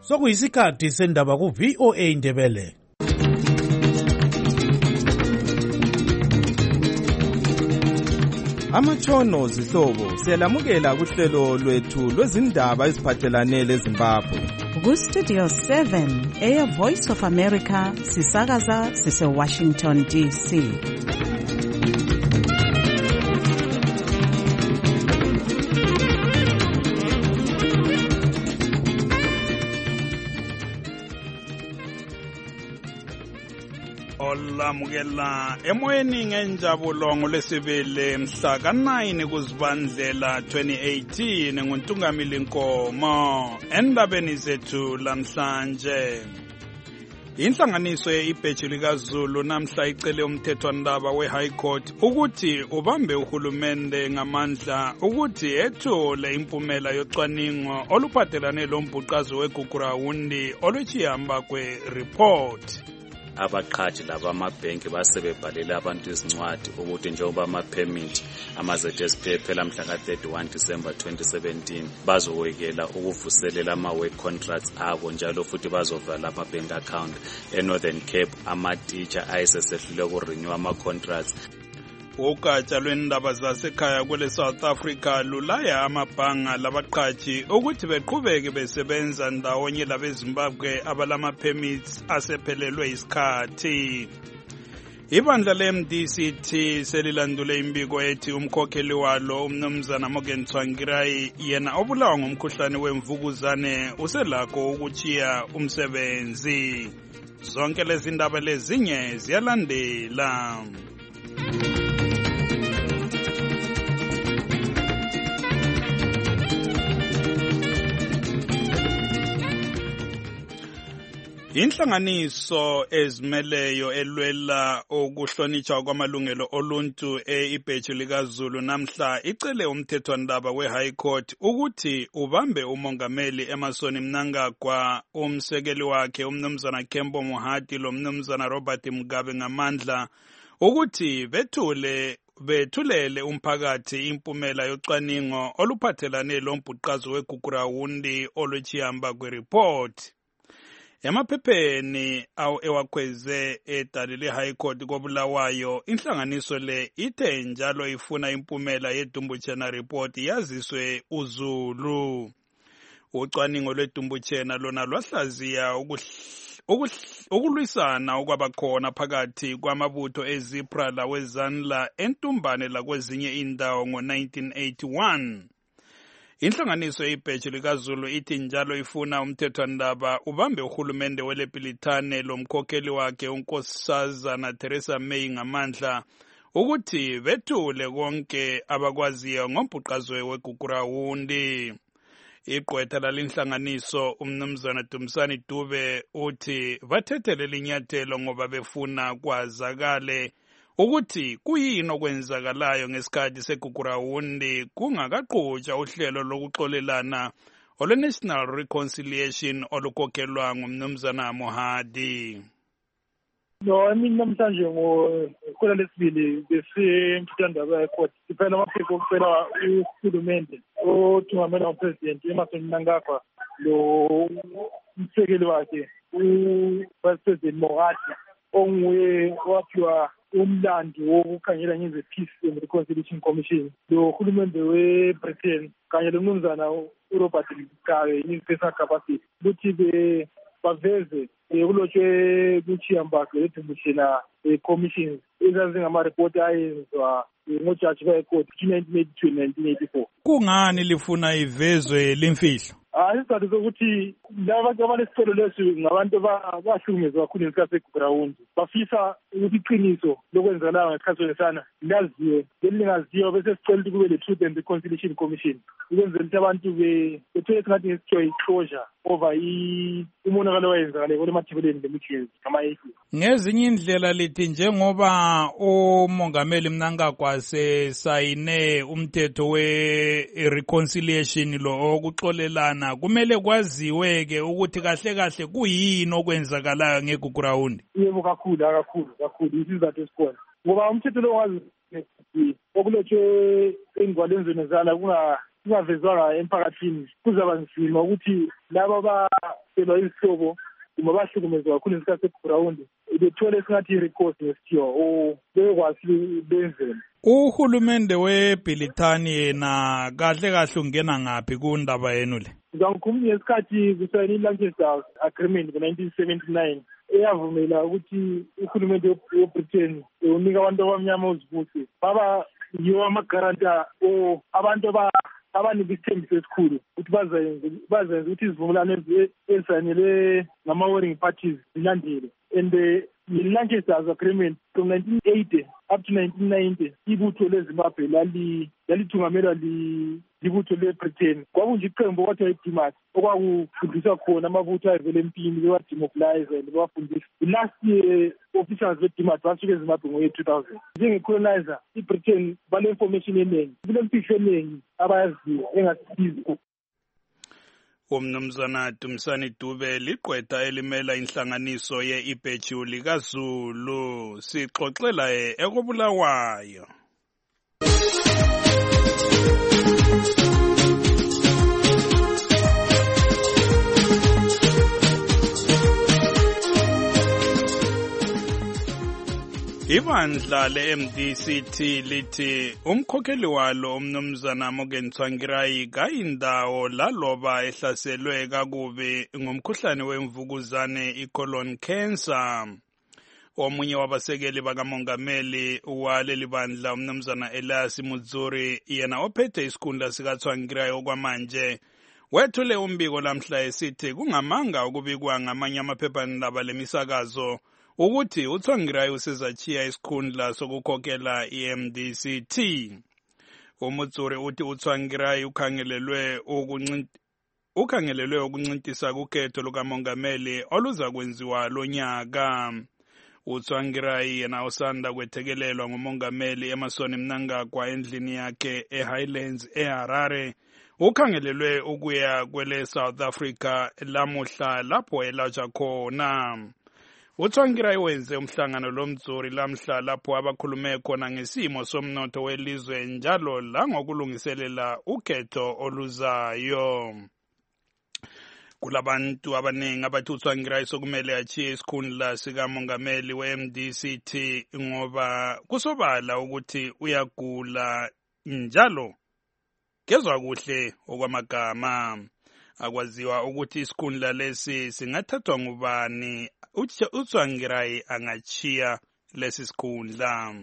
sokuyisikhathi sendaba ku-V O A Ndebele. Amatshono zihlobo siyalamukela kuhlelo lwethu lwezindaba eziphathelane leZimbabwe. Ku-Studio seven eya Voice of America sisakaza sise-Washington D C. olamukela emoyeni ngenjabulo ngolesibili mhla ka nine kuzibandlela twenty eighteen nguntungamili Nkomo endabeni zethu lamhlanje. Inhlanganiso ye-ibheji likaZulu namhla icele umthethwandaba we-High Court ukuthi ubambe uhulumende ngamandla ukuthi ethule impumela yocwaningo oluphathelane lombhuqazo weGugurawundi olwechihamba kwe-report. Abaqhaji laba amabhenki basebebhalele abantu izincwadi ukuthi njengoba ama-permit ama-Z S P phela mhla ka thirty-one December twenty seventeen bazokwekela ukuvuselela ama-work contracts abo njalo futhi bazovala ama-bank account e-Northern Cape. Ama-teacher ayesesehlule ukurenew ama-contracts. Ugatsha lwendaba zasekhaya kwele South Africa lulaya amabhanga labaqhaji ukuthi beqhubeke besebenza ndawonye labeZimbabwe abalama permits asephelelwe isikhathi. Ibandla le-M D C T selilandule imbiko ethi umkhokheli walo umnumzana Morgan Tsvangirai yena obulawa ngomkhuhlane wemvukuzane uselakho ukuchiya umsebenzi. Zonke lezi ndaba lezinye ziyalandela. Inhlanganiso ezimeleyo elwela ukuhlonitshwa kwamalungelo oluntu e-ibheji likaZulu namhla icele umthethwandaba we-High Court ukuthi ubambe umongameli Emmerson Mnangagwa, umsekeli wakhe umnumzana Kembo Mohati lo mnumzana Robert Mugabe ngamandla ukuthi bethule bethulele umphakathi impumela yocwaningo oluphathelane lombhuqazo weGugurawundi olwechihamba kwe-report. Emaphepheni awu ewakhweze edalile High Court koBulawayo, inhlanganiso le ithe njalo ifuna impumela yeDumbuchena report yaziswe uZulu. Ucwaningo lweDumbuchena lona lwahlaziya ukulwisana okwabakhona phakathi kwamabutho eZipra laweZanla entumbane lakwezinye indawo ngo nineteen eighty-one. Inhlanganiso ye-ibheji likaZulu ithi njalo ifuna umthethwandaba ubambe uhulumende weLePilitane lomkhokheli wakhe uNkosazana Theresa May ngamandla ukuthi bethule konke abakwaziyo ngombhuqazo weGugurawundi. Igqwetha lalinhlanganiso umnumzana Dumisani Dube uthi bathethele linyathelo ngoba befuna kwazakale ukuthi kuyini okwenzakalayo ngesikhathi seGugurawundi kungakaqhutshwa uhlelo lokuxolelana olwe-National Reconciliation olukhokhelwa ngumnumzana Mohadi. No, mina namhlanje ngokhona lesibili besemthethwandaba ye-court siphela amaphepha okucela uhulumende othungamela upresident Emmerson Mnangagwa lo umsekeli wakhe u-Vice President Mohadi onguye waphiwa umlando wokukhangela ngeze-Peace and Reconciliation Commission lo hulumende we-Britain kanye lomnumzana uRobert Mugabe in his personal capacity ukuthi baveze kulotshwe kuchihamba kweDumbuchena commissions ezazingamareport ayenzwa ngojaji becourt nineteen eighty-two nineteen eighty-four. Kungani lifuna ivezwe limfihlo? Ah, isizathu sokuthi laba abanesicelo leso ngabantu abahlukumezwa kakhulu ngesikhathi seGugurawundi bafisa ukuthi iqiniso lokwenzakalayo ngesikhathi sonesana laziwe lelingaziwa bese sicela ukuthi kube le-Truth and Reconciliation Commission ukwenzela ukuthi abantu bethole esingathi ngesithiwa i-closure over umonakalo owayenzakale kwelemathebeleni lemikhizi ngama-eighty. Ngezinye indlela lithi njengoba umongameli Mnangagwa sesayine umthetho we-reconciliation lo okuxolelana kumele kwaziwe-ke ukuthi kahle kahle kuyini okwenzakalayo ngeGugurawundi. Yebo kakhulu kakhulu kakhulu isizathu esikhona ngoba umthetho lo wazi okulotshwe engwalenzweni zala kungavezwanga emphakathini kuzaba nzima ukuthi laba abaselwa izihlobo uma bahlukumezwa kakhulu ngesikhathi sekugrawundi bethole esingathi i-recourse ngesikhiwa or bekwazi benzele. Uhulumende weBrithani yena kahle kahle ungena ngaphi kundaba yenu le? Ngangikhumbula ngesikhathi kusayina i-Lancaster Agreement ngo-nineteen seventy-nine eyavumela ukuthi uhulumende weBritain unika abantu abamnyama uzibusi baba yiwo amagaranta or abantu abanika isithembiso esikhulu ukuthi bazenze ukuthi izivumelwano ezisayinelwe ngama-warring parties zilandele. And the Lancaster Agreement from nineteen eighty up to nineteen ninety ibutho leZimbabwe lalithungamelwa libutho leBritain. Kwakunje iqembu kwathiwa iDMAT okwakufundiswa khona amabutho ayevela empini bewademobilize and bewafundisa. The last year officials beDMAT basuke eZimbabwe ngo-year two thousand. Njenge-colonizer iBritain bale-information eningi kulemfihlo eningi abayaziyo engasisizi. Umnumzana Dumisani Dube liqwetha elimela inhlanganiso ye-Ibheju likaZulu sixoxela ekobulawayo. Ibandla le-M D C T lithi umkhokheli walo umnumzana Morgan Tsvangirai kayindawo laloba ehlaselwe kakubi ngomkhuhlane wemvukuzane i-colon cancer. Omunye wabasekeli bakamongameli waleli bandla umnumzana Elias Mudzuri yena ophethe isikhundla sikaTsvangirai okwamanje wethule umbiko lamhla esithi kungamanga ukubikwa ngamanye amaphephandaba lemisakazo ukuthi uTsvangirai usezachiya isikhundla sokukhokhela i-M D C T. Umutsuri uthi uTsvangirai ukhangelelwe ukuncinti ukhangelelwe ukuncintisa kukhetho lukamongameli oluza kwenziwa lonyaka. uTsvangirai yena usanda kwethekelelwa ngumongameli Emmerson Mnangagwa endlini yakhe eHighlands eHarare ukhangelelwe ukuya kwele South Africa lamuhla lapho elatsha khona. uTsvangirai wenze umhlangano lomdzuri lamhla lapho abakhulume khona ngesimo somnotho welizwe njalo langokulungiselela ukhetho oluzayo. Kulabantu abaningi abathi uTsvangirai sokumele achiye isikhundla sikamongameli we-M D C T ngoba kusobala ukuthi uyagula njalo kezwa kuhle okwamagama. Akwaziwa ukuthi isikhundla lesi singathathwa ngubani uTsvangirai angachiya lesi sikhundla.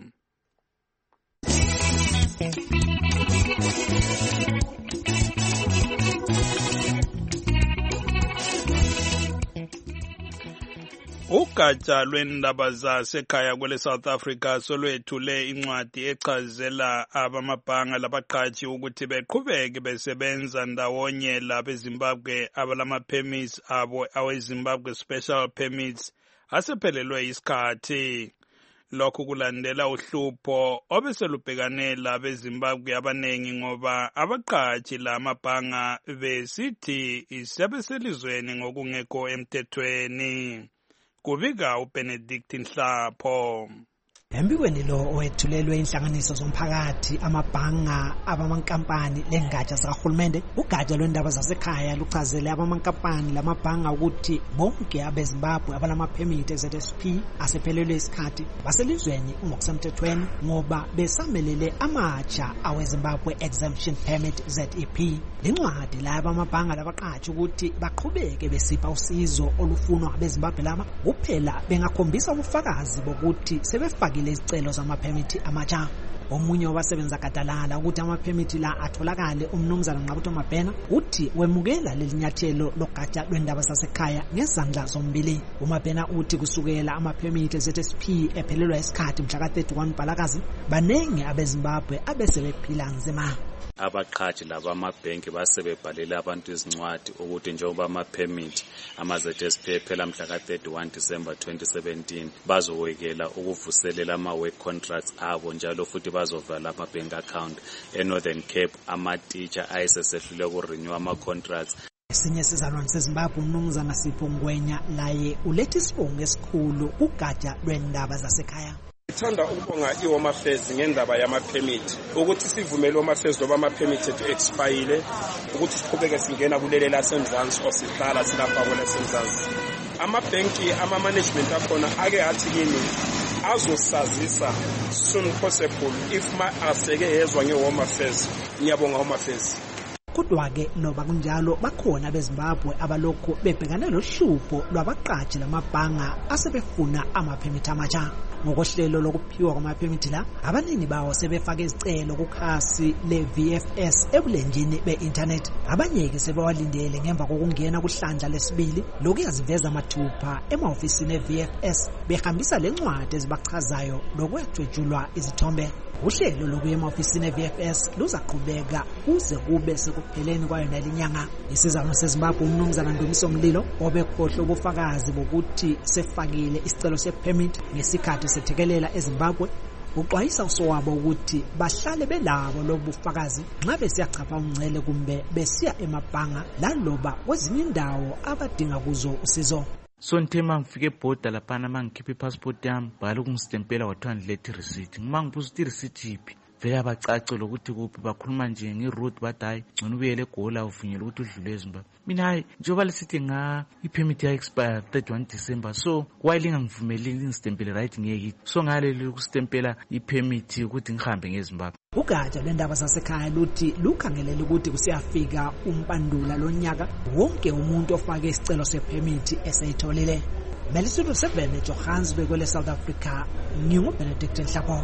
Ugatsha lwendaba zasekhaya kwele South Africa solwethule incwadi echazela abamabhanga labaqhatshi ukuthi beqhubeke besebenza ndawonye labeZimbabwe abalama permits abo aweZimbabwe special permits asephelelwe isikhathi. Lokhu kulandela uhlupho obeselubhekane labeZimbabwe abanengi ngoba abaqhatshi lamabhanga besithi isebeselizweni ngokungekho emthethweni. Kubika uBenedict Nhlapho. Embikweni lo owethulelwe inhlanganiso zomphakathi amabhanga abamankampani lengatsha zikahulumende ugatsha lwendaba zasekhaya luchazele abamankampani lamabhanga ukuthi bonke abeZimbabwe abalama permit Z S P asephelelwe isikhathi baselizweni ngokusemthethweni ngoba besamelele amatsha aweZimbabwe exemption permit Z E P. Lencwadi laba amabhanga labaqhatshi ukuthi baqhubeke besipha usizo olufunwa abeZimbabwe laba kuphela bengakhombisa ubufakazi bokuthi sebefake izicelo zamaphemithi amatsha. Omunye wabasebenza gadalala ukuthi amaphemithi la atholakale umnumzana Nqabutho Mabhena uthi wemukela lelinyathelo logatsha lwendaba zasekhaya ngezandla zombili. uMabhena uthi kusukela amaphemithi Z S P ephelelwa isikhathi mhla ka thirty-one Mbalakazi banengi abeZimbabwe abesebephila nzima. Abaqhatshi laba amabhenki basebebhalele abantu izincwadi ukuthi njengoba ama-permit ama-Z S P phela mhla ka thirty-one December twenty seventeen bazokwekela ukuvuselela ama-work contracts abo njalo futhi bazovala ama-bank account eNorthern Cape. Ama-teacher ayesesehlule ukurenew ama-contracts. Esinye sizalwane seZimbabwe umnumzana Sipho Ngwenya laye uletha isibongo esikhulu kugatsha lwendaba zasekhaya. Ngithanda ukubonga iHome Affairs ngendaba yama-permit ukuthi sivumele iHome Affairs loba ama-permit ethu expire ukuthi siqhubeke singena kulele lasemzansi or sihlala silapha kwelasemzansi. Amabhenki ama-management akhona ake athi kini azosazisa soon possible if ma aseke yezwa ngeHome Affairs. Ngiyabonga Home Affairs. Kodwa-ke noba kunjalo bakhona beZimbabwe abalokhu bebhekane lohlupho lwabaqaji lamabhanga asebefuna amaphemithi amatsha. Ngokohlelo lokuphiwa kwamaphemithi la, abanini bawo sebefake izicelo kukhasi le-V F S ebulenjini be-internet. Abanye-ke sebewalindele ngemva kokungena kuhlandla lesibili lokuyaziveza mathupha emahofisini e-V F S behambisa le ncwadi ezibachazayo lokwethwejulwa izithombe. Uhlelo lokuya emahofisini e-V F S luzaqhubeka kuze kube sekupheleni kwayo nalinyanga. Isizamo seZimbabwe uMnumzana Ndumiso Mlilo obekhohle ubufakazi bokuthi sefakile isicelo se-permit ngesikhathi sethekelela eZimbabwe uxwayisa usowabo ukuthi bahlale belabo lobufakazi nxa besiyachapha umngcele kumbe besiya emabhanga laloba kwezinye indawo abadinga kuzo usizo. So nthe mangifike ebhoda laphana mangikhipha ipassport yami bhala ukungisitempela kwathiwa ndilethe receipt. Ngimangibuza ukuthi receipt iphi vele abacace lokuthi kuphi bakhuluma nje ngeroute bathi hayi ngcono ubuyele eGola uvunyelwe ukuthi udlule eZimbabwe. Mina hayi njengoba lisithi nga ipermit ya expire thirty-one December so why lingangivumeli ngisitempele right ngeke so ngaleli ukusitempela ipermit ukuthi ngihambe ngeZimbabwe. Ugatsha lwendaba zasekhaya luthi lukhangelele ukuthi kusiyafika umpandula lonyaka wonke umuntu ofake isicelo sepermit eseyitholile. Melisudu seven eJohannesburg kwele South Africa. NginguBenedict Nhlapho.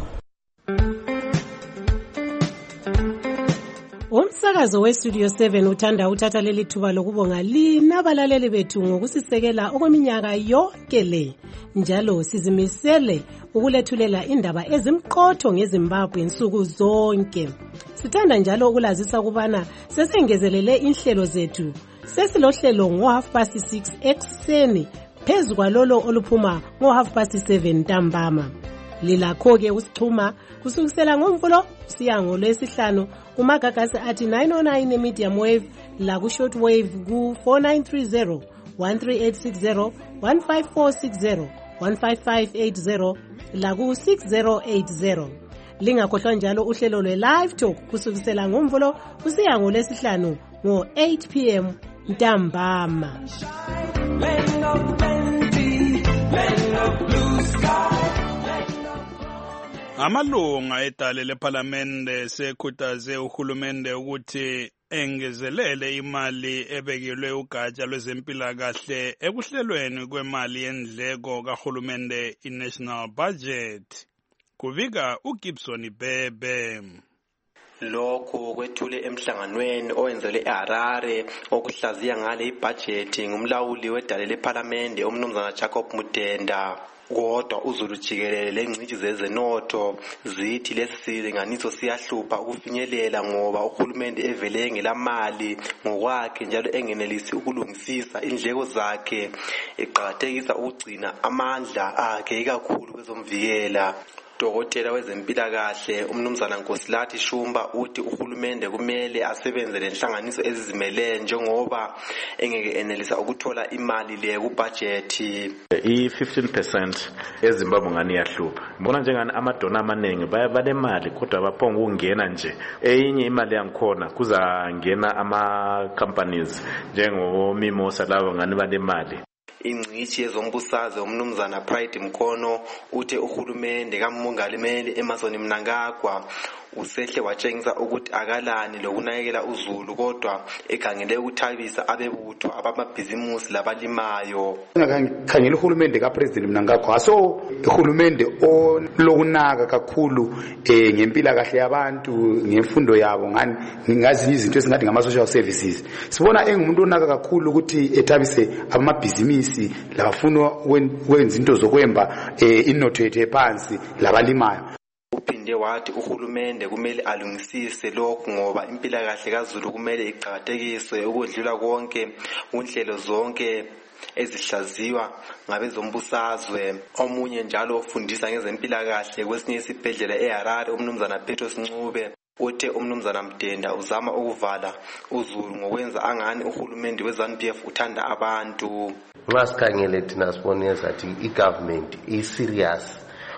Umsakazo weStudio seven uthanda uthatha leli thuba lokubonga lina abalaleli bethu ngokusisekela okweminyaka yonke le. Njalo sizimisele ukulethulela indaba ezimqotho ngeZimbabwe insuku zonke. Sithanda njalo ukulazisa kubana sesengezelele inhlelo zethu. Sesilohlelo ngo half past six ekseni phezu kwalolo oluphuma ngo half past seven ntambama. Lilakho ke usixhuma kusukisela ngomvulo siya ngolwesihlanu kumagagasi athi nine oh nine medium wave la ku short wave ku four nine three zero one three eight six zero one five four six zero one five five eight zero la ku six zero eight zero. Lingakhohlwa njalo uhlelo lwe live talk kusukisela ngomvulo kusiya ngolwesihlanu ngo eight p m ntambama. Land of plenty, land of blue sky. Amalunga edale leParliamente sekhuthaze uhulumende ukuthi engezelele imali ebekelwe ugatsha lwezempilakahle ekuhlelweni kwemali yendleko kahulumende i-National Budget. Kuvika uGibson Bebe. Lokho kwethule emhlanganweni owenzelwe eHarare okuhlaziya ngale ibudget ngumlawuli wedale leParliamente uMnumzana Jacob Mutenda. Kodwa uZulu jikelele lengcithi zezenotho zithi lesilinganiso siyahlupha ukufinyelela ngoba uhulumende evele ngelamali ngokwakhe njalo engenelisi ukulungisisa indleko zakhe eqhakathekisa ukugcina amandla akhe ikakhulu kwezomvikela. Dokotela wezempilakahle uMnumzana Nkosilathi Shumba uthi uhulumende kumele asebenze lenhlanganiso ezizimele njengoba engeke enelisa ukuthola imali le kubudget. I-fifteen percent eZimbabwe ngani yahlupha. Ngibona njengani amadona amaningi banemali kodwa baphonga ukungena nje. Eyinye imali yangikhona kuzangena ama companies njengomimosa labo ngani banemali. Ingcithi yezombusazwe uMnumzana Pride Mkhono uthe uhulumende kaMongameli Emmerson Mnangagwa usehle watshengisa ukuthi akalani lokunakekela uZulu kodwa ekhangele ukuthabisa abebutho abamabhizimusi labalimayo. Ngikhangela uhulumende kaPresident Mnangagwa aso uhulumende olokunaka kakhulu eh ngempilakahle yabantu ngemfundo yabo ngani ngingazi izinto esingathi ngama social services. Sibona engumuntu onaka kakhulu ukuthi ethabise abamabhizimusi labafuna wenza into zokwemba eh inotho yethu ephansi labalimayo. Uphinde wathi uhulumende kumele alungisise lokho ngoba impilakahle kaZulu kumele iqhakathekiswe ukudlula konke unhlelo zonke ezihlaziwa ngabezombusazwe. Omunye njalo ofundisa ngezempilakahle kwesinye isibhedlela eHarare uMnumzana Petros Ncube uthe uMnumzana Mtenda uzama ukuvala uZulu ngokwenza angani uhulumende weZANU P F uthanda abantu. Masikhangele thina sibone ezathi igovernment is serious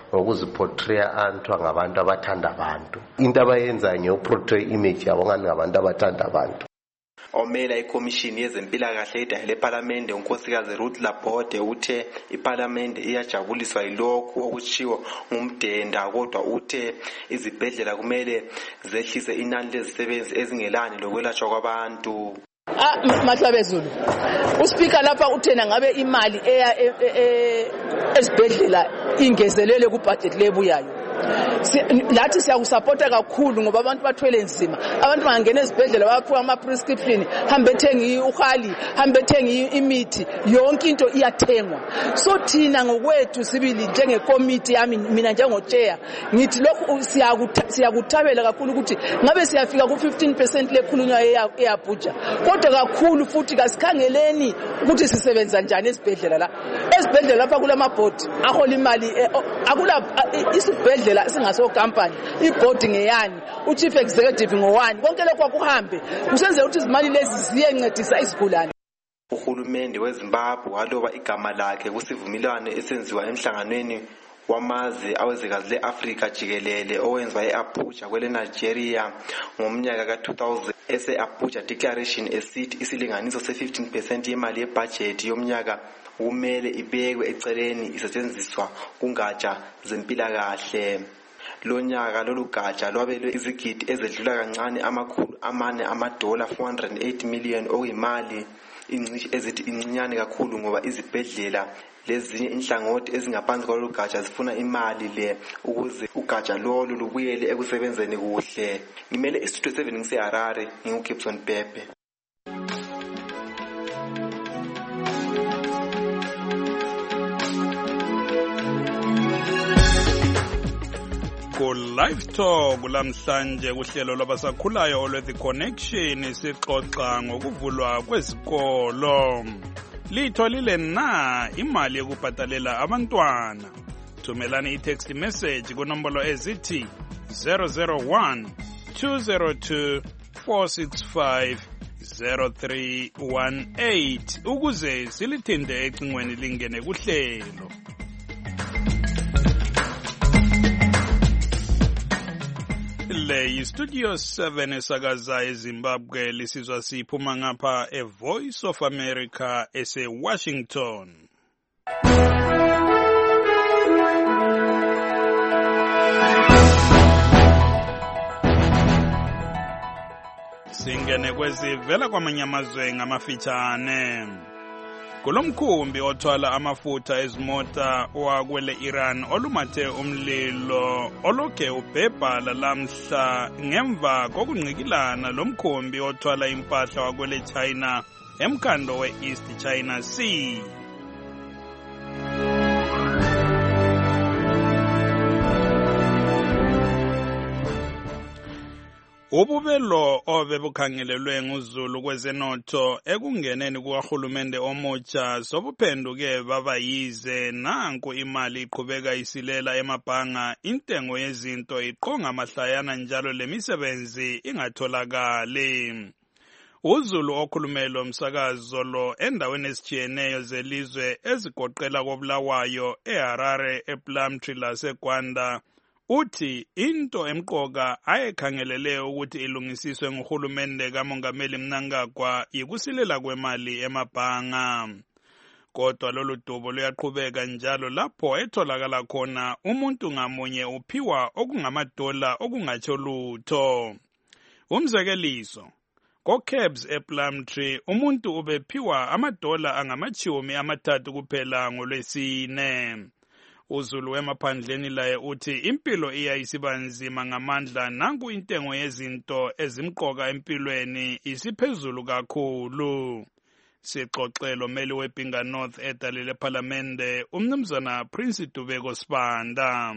ngokuziportray antu ngabantu abathanda abantu. Into abayenza ngeyoportray image yabo ngani ngabantu abathanda abantu. Omela ikomishini yezempilakahle idahile eParliament unkosikazi Ruth Laborde uthe iParliament iyajabuliswa yilokhu okuchiwo ngumdenda kodwa uthe izibhedlela kumele zehlise inani lezisebenzi ezingelani lokwelatshwa kwabantu. Ah Mahlabezulu uSpeaker lapha uthena ngabe imali eya esibhedlela ingezelele ku budget lebuyayo. Lathi siyakusupporta kakhulu ngoba abantu bathwele nzima. Abantu bangena ezibhedlela baphiwa ama prescription, hambe thengi ukhali, hambe thengi imithi, yonke into iyathengwa. So thina ngokwethu sibili njenge committee yami mina njengo chair, ngithi lokhu siyakuthabela kakhulu ukuthi ngabe siyafika ku fifteen percent lekhulunywa eyaBuja. Kodwa kakhulu futhi kasikhangeleni ukuthi sisebenza njani esibhedlela la. Esibhedlela lapha kulama board ahola imali akula isibhedlela singaso company iboard ngeyani uchief executive ngowani konke lokho akuhambe kusenze ukuthi izimali lezi ziyencedisa isigulane. Uhulumende weZimbabwe waloba igama lakhe kusivumelwano esenziwa emhlanganweni wamazwe awezikazi leAfrika jikelele owenziwa eAbuja kwele Nigeria ngomnyaka ka two thousand. Ese Abuja Declaration esithi isilinganiso se fifteen percent yemali yebudget yomnyaka kumele ibekwe eceleni isetshenziswa kungatsha zempilakahle. Lo nyaka lolu gatsha lwabelwe izigidi ezedlula kancane amakhulu amane amadola four hundred eighty million okuyimali ingcishi ezithi incinyane kakhulu ngoba izibhedlela lezinye inhlangothi ezingaphansi kwalo gatsha zifuna imali le ukuze ugatsha lolu lubuyele ekusebenzeni kuhle. Ngimele istudio seven ngiseHarare nginguGibson Pepe. Ku live talk lamhlanje kuhlelo lwabasakhulayo olwe-The Connection sixoxa ngokuvulwa kwezikolo. Litholile na imali yokubhatalela abantwana? Thumelani i-text message kunombolo ezithi zero zero one two zero two four six five zero three one eight ukuze silithinde ecingweni lingene kuhlelo. Le Studio seven esakaza eZimbabwe lisizwa siphuma ngapha e Voice of America ese Washington. Singene kwezivela kwamanye amazwe ngamafitshane. Kulomkhumbi othwala amafutha ezimota wakwele Iran olumathe umlilo olokhe ubhebhala lamhla ngemva kokungqikilana lomkhumbi othwala impahla wakwele China emkando we-East China Sea. Ububelo obebukhangelelwe nguzulu kwezenotho ekungeneni kukarhulumende omutsha sobuphenduke babayize nanku imali iqhubeka isilela emabhanga intengo yezinto iqonga amahlayana njalo lemisebenzi ingatholakali. Uzulu okhulumelo umsakazo lo endaweni ezitshiyeneyo zelizwe ezigoqela koBulawayo, eHarare, ePlumtree laseGwanda uthi into emqoka ayekhangelele ukuthi ilungisiswe nguhulumende kaMongameli Mnangagwa yikusilela kwemali emabhanga. Kodwa lolu dubo luyaqhubeka njalo lapho etholakala khona umuntu ngamunye uphiwa okungamadola okungatsho lutho. Umzekeliso, ko-Cabs ePlumtree umuntu ubephiwa amadola angamachumi amathathu kuphela ngolwesine. Uzulu wemaphandleni laye uthi impilo iyayisiba nzima ngamandla nanku intengo yezinto ezimqoka empilweni isiphezulu kakhulu. Sixoxelo meli weBinga North edalile eParliamente umnumzana Prince Dubeko Sibanda.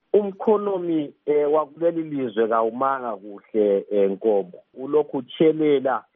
Umkhonomi eh, wakuleli lizwe kawumanga kuhle enkomo ulokhu tshelela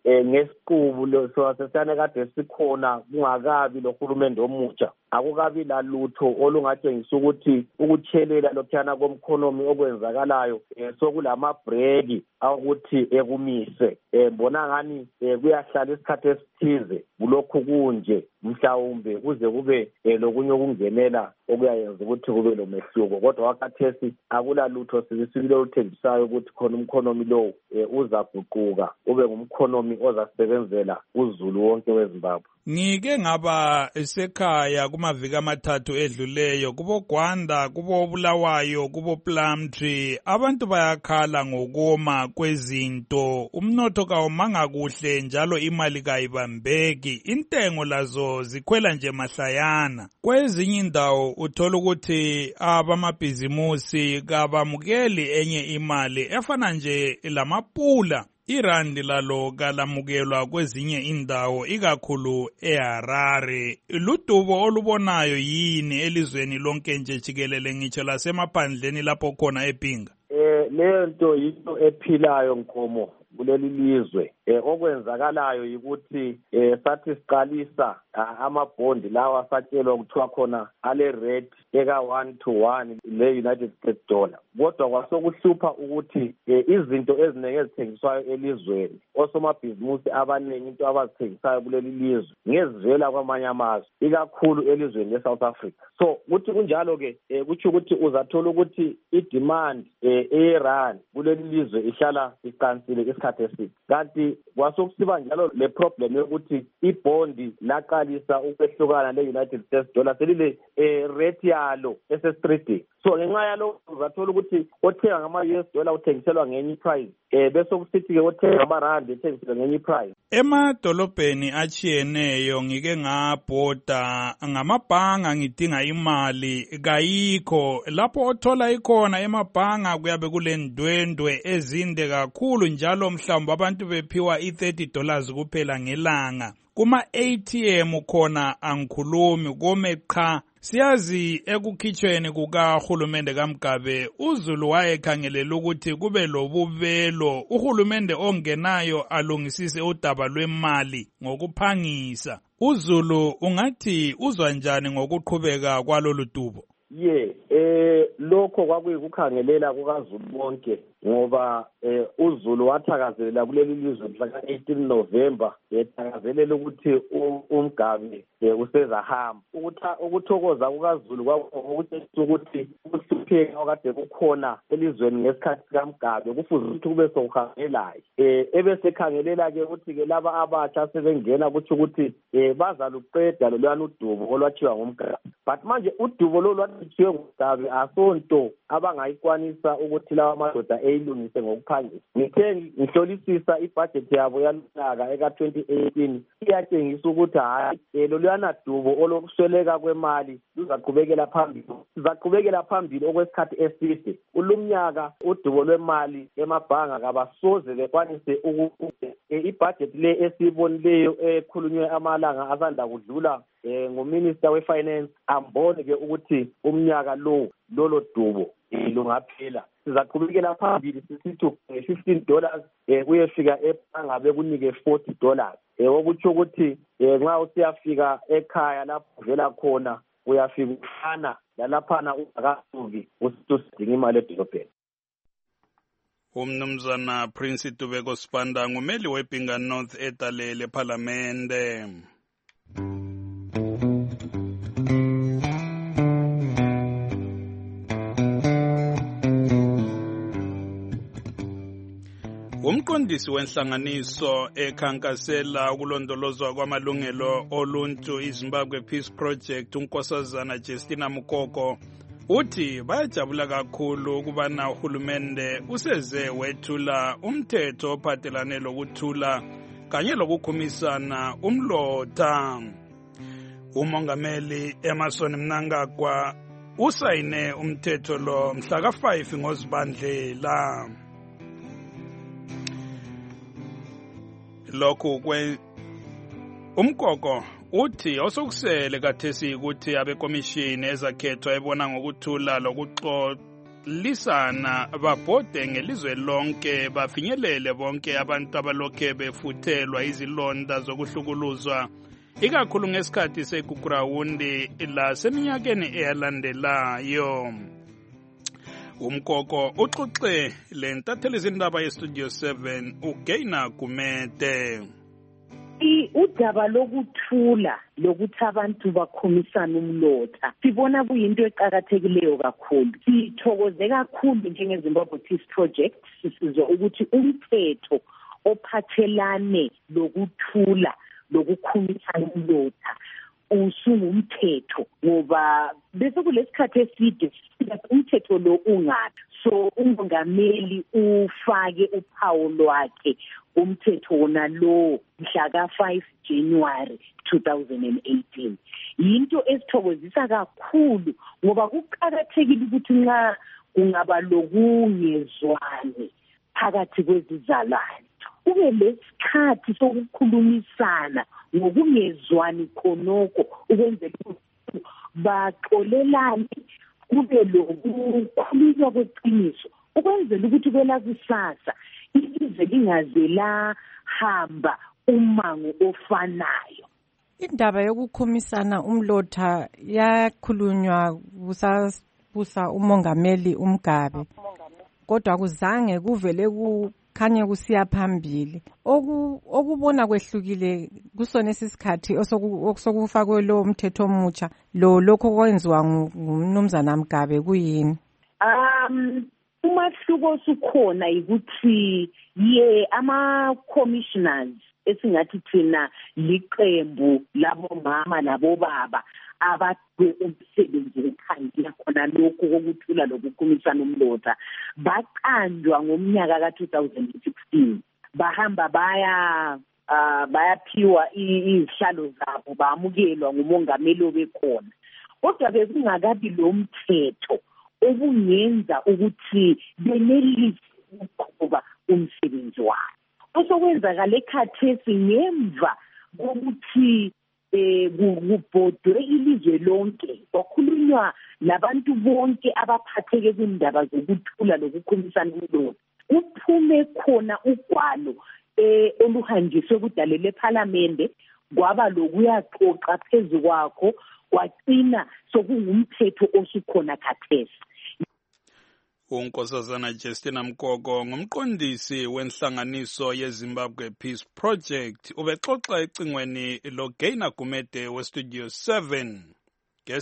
eh ngesiqubu lo sasesane kade sikhona kungakabi lo hulumende omutsha akukabi lalutho olungatshengisa ukuthi ukutshelela lokhana komkhonomi okwenzakalayo sokulama break awukuthi ekumise mbona ngani kuyahlala isikhathi esithize kulokhu kunje mhlawumbe kuze kube lokunye okungenela okuyayenza ukuthi kube lomehluko kodwa wakathesi akulalutho silisibile uthembisayo ukuthi khona umkhonomi lo uzaguquka ube ngumkhonomi ozasebenzela uzulu wonke weZimbabwe. Ngike ngaba esekhaya kumaviki amathathu edluleyo kubo Gwanda kubo Bulawayo kubo Plumtree abantu bayakhala ngokoma kwezinto umnotho kawumanga kuhle njalo imali kayibambeki intengo lazo zikhwela nje mahlayana kwezinye indawo uthola ukuthi abamabhizimusi kabamukeli enye imali efana nje lamapula irandi lalo kalamukelwa kwezinye indawo ikakhulu eHarare ludubo olubonayo yini elizweni lonke nje jikelele ngitsho lasemaphandleni lapho khona ePinga. Eh lento yinto ephilayo Nkomo kuleli lizwe eh okwenzakalayo ukuthi eh sathi siqalisa amabhondi lawa satshelwa kuthiwa khona ale rate eka one to one le United States dollar kodwa kwasokuhlupha ukuthi izinto ezinenge ezithengiswayo elizweni osomabhizimusi abaningi into abazithengisayo kuleli lizwe ngezivela kwamanye amazwe ikakhulu elizweni leSouth Africa so kuthi kunjalo ke kuthi ukuthi uzathola ukuthi idemand eIran kuleli lizwe ihlala iqansile isikhathi eside kanti kwasokusiba njalo le problem yokuthi ibondi laqalisa ukwehlukana le-United States dollar selile rate yalo esestreeting so ngenxa yalo uzathola ukuthi othenga ngama-U S dollar uthengiselwa ngenye price eh bese kusithi-ke othenga ngama-rand ethengiselwa ngenye price. Emadolobheni achiyeneyo ngike ngabhoda ngamabhanga ngidinga imali kayikho lapho othola ikhona emabhanga kuyabe kulendwendwe ezinde kakhulu njalo mhlawumbe abantu bephiwa i-thirty dollars kuphela ngelanga kuma A T M khona angikhulumi kome cha siyazi ekukhitshweni kukahulumende kaMgabe uZulu wayekhangelela ukuthi kube lobubelo uhulumende ongenayo alungisise udaba lwemali ngokuphangisa uZulu ungathi uzwa njani ngokuqhubeka kwalolu dubo? Ye eh lokho kwakuyikukhangelela kukaZulu bonke ngoba eh uZulu wathakazelela kuleli lizwe mhla eighteen November yethakazelela ukuthi uMgabe usezahamba ukuthokoza kukaZulu kwakuthi ukuthi ukuhlupheka okade kukhona elizweni ngesikhathi kaMgabe kufuze ukuthi kube sokuhangelayo eh ebese khangelela ke ukuthi ke laba abatsha sebengena ukuthi ukuthi bazaluqeda lolwana udubo olwathiwa ngomgabe but manje udubo lo lwathiwe ngomgabe asonto abangayikwanisa ukuthi lawa amadoda eyilungise ngokuphangisa ngithe ngihlolisisa ibudget yabo yalonyaka eka twenty eighteen iyatshengisa ukuthi hayi lolwana dubo olokusweleka kwemali luzaqhubekela phambili sizaqhubekela phambili okwesikhathi eside ulumnyaka udubo lwemali emabhanga kabasoze bekwanise ukuthi ibudget le esibonileyo ekhulunywe amalanga asanda kudlula ngominister wefinance ambone ke ukuthi umnyaka lo lolo dubo lungaphela sizaqhubekela phambili sisithi fifteen dollars kuyefika ebhanga bekunike forty dollars okutsho ukuthi nxa usiyafika ekhaya lapho vela khona uyafika ufana lalaphana ungakasuki usidinga imali edolobheni. Umnumzana Prince Tubeko Sipanda ngumeli wePinga North etalele parliamente. Umqondisi wenhlanganiso ekhankasela ukulondolozwa kwamalungelo oluntu iZimbabwe Peace Project uNkosazana Justina Mukoko uthi bayajabula kakhulu ukubana uhulumende useze wethula umthetho ophathelane lokuthula kanye lokukhumisana umlotha. Umongameli Emerson Mnangagwa usayine umthetho lo mhla ka five ngoZibandlela. Lokhu kwe umkoko uthi osokusele kathesi ukuthi abekomishini ezakhethwa ebona ngokuthula lokuxoxa lisana babhode ngelizwe lonke bafinyelele bonke abantu abalokhe befuthelwa izilonda zokuhlukuluzwa ikakhulu ngesikhathi sekugrawundi laseminyakeni eyalandelayo. Umkoko uxoxe le ntatheli zindaba yestudio seven uGaina Gumede. Udaba lokuthula lokuthi abantu bakhomisana umlotha sibona kuyinto eqhakathekileyo kakhulu. Sithokoze kakhulu njengeZimbabwe Peace Project sisizwa ukuthi umthetho ophathelane lokuthula lokukhomisana umlotha usungumthetho ngoba bese kulesikhathi eside umthetho lo ungathi so umongameli ufake uphawu lwakhe umthetho wona lo mhla ka five January two thousand eighteen. Yinto esithokozisa kakhulu ngoba kuqhakathekile ukuthi nxa kungaba lokungezwani phakathi kwezizalwane kube lesikhathi sokukhulumisana ngokungezwani khonoko ukwenzela ukuthi baxolelane kube lokukhulunywa kweqiniso ukwenzela ukuthi kwela kusasa ilizwe lingaze lahamba umango ofanayo. Indaba yokukhomisana umlotha yakhulunywa kusabusa umongameli uMgabe kodwa kuzange kuvele ku khanye kusiya phambili okubona kwehlukile kusona isikhathi osokufakwe lo umthetho omutsha lo lokho kwenziwa ngumnumzana Mgabe kuyini? um umahluko sukhona ukuthi ye ama commissioners esingathi thina liqembu labo mama labo baba abadwe umsebenzi ekhaya khona lokho kokuthula lokukhomisana umlotha baqanjwa ngomnyaka ka two thousand sixteen bahamba baya uh, bayaphiwa izihlalo zabo bamukelwa ngumongameli obekhona kodwa bekungakabi lo mthetho obungenza ukuthi benelise ukuqhuba umsebenzi wabo osokwenzakala ekhathesi ngemva kokuthi eh kubhodwe ilizwe lonke kwakhulunywa labantu bonke abaphatheke kwindaba zokuthula lokukhomisana umlotha kuphume khona ugwalo eh oluhanjiswe kudalele eParliament kwaba lokuyaxoxa phezulu kwakho kwaqina sokungumthetho osukhona khathesi. uNkosazana Justina Mkoko ngumqondisi wenhlanganiso yeZimbabwe Peace Project ubexoxa ecingweni loGaina Gumede weStudio seven. Guess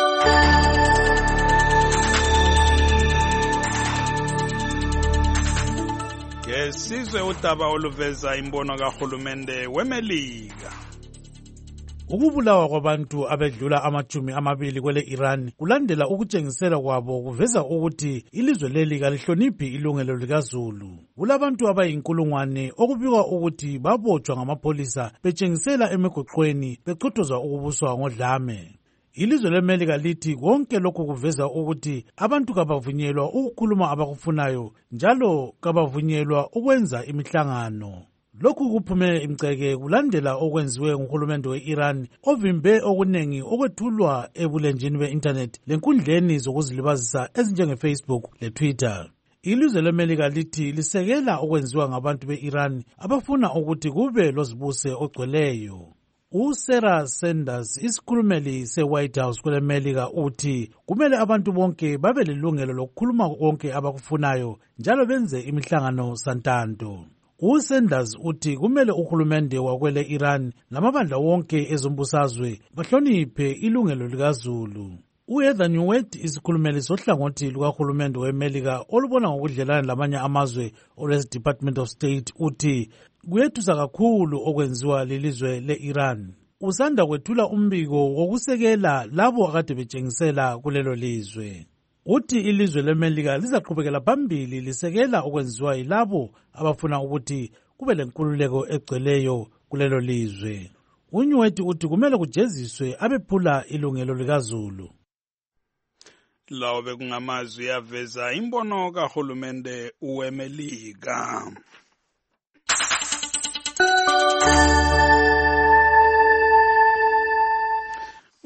Ngesizwe udaba oluveza imbono kahulumende weMelika. Ukubulawa kwabantu abedlula amachumi amabili kwele Iran kulandela ukutshengisela kwabo kuveza ukuthi ilizwe leli kalihloniphi ilungelo likaZulu. Kulabantu abayinkulungwane okubikwa ukuthi babotshwa ngamapolisa betshengisela emigoqweni beqhutshwa ukubuswa ngodlame. Ilizwe leMelika lithi konke lokhu kuveza ukuthi abantu kabavunyelwa ukukhuluma abakufunayo njalo kabavunyelwa ukwenza imihlangano. Lokhu kuphume imceke kulandela okwenziwe nguhulumende we-Iran ovimbe okunengi okwethulwa ebulenjini be-internet lenkundleni zokuzilibazisa ezinjenge-Facebook le-Twitter. Ilizwe leMelika lithi lisekela okwenziwa ngabantu be-Iran abafuna ukuthi kube lozibuse ogcweleyo. uSarah Sanders isikhulumeli se-White House kweleMelika uthi kumele abantu bonke babe lelungelo lokukhuluma konke abakufunayo njalo benze imihlangano santando. uSanders uthi kumele uhulumende wakwele Iran lamabandla wonke ezombusazwe bahloniphe ilungelo likaZulu. uHeather Nauert isikhulumeli sohlangothi lukahulumende weMelika olubona ngokudlelana lamanye amazwe olwesi Department of State uthi kuyethusa kakhulu okwenziwa lelizwe le-Iran. Usanda kwethula umbiko wokusekela labo akade betshengisela kulelo lizwe. Uthi ilizwe leMelika lizaqhubekela phambili lisekela okwenziwa yilabo abafuna ukuthi kube lenkululeko egcweleyo kulelo lizwe. uNauert uthi kumele kujeziswe abephula ilungelo likaZulu. Lawo bekungamazwi aveza imbono kahulumende weMelika.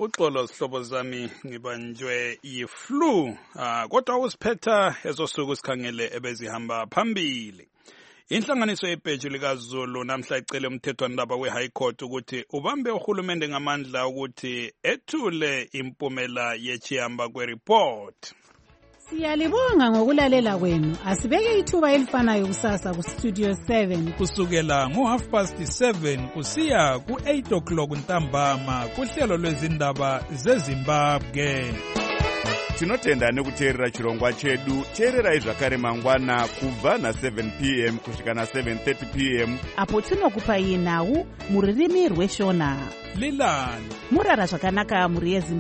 Uxolo sihlobo zami ngibanjwe yi-flu uh, kodwa usiphetha ezosuku sikhangele ebezihamba phambili. Inhlanganiso yebheji likaZulu namhla icele umthethwandaba we-High Court ukuthi ubambe uhulumende ngamandla ukuthi ethule impumela yechihamba kwe-report. Siyalibonga ngokulalela kwenu. Asibeke ithuba elifanayo kusasa ku Studio seven kusukela ngo half past seven kusiya ku eight o'clock ntambama kuhlelo lwezindaba zeZimbabwe. Tinotenda nekuteerera chirongwa chedu. Teererai zvakare mangwana kubva na seven p m kusvika na seven thirty p m apo tinokupai nhau muririmi rweshona. Lilani murara zvakanaka muri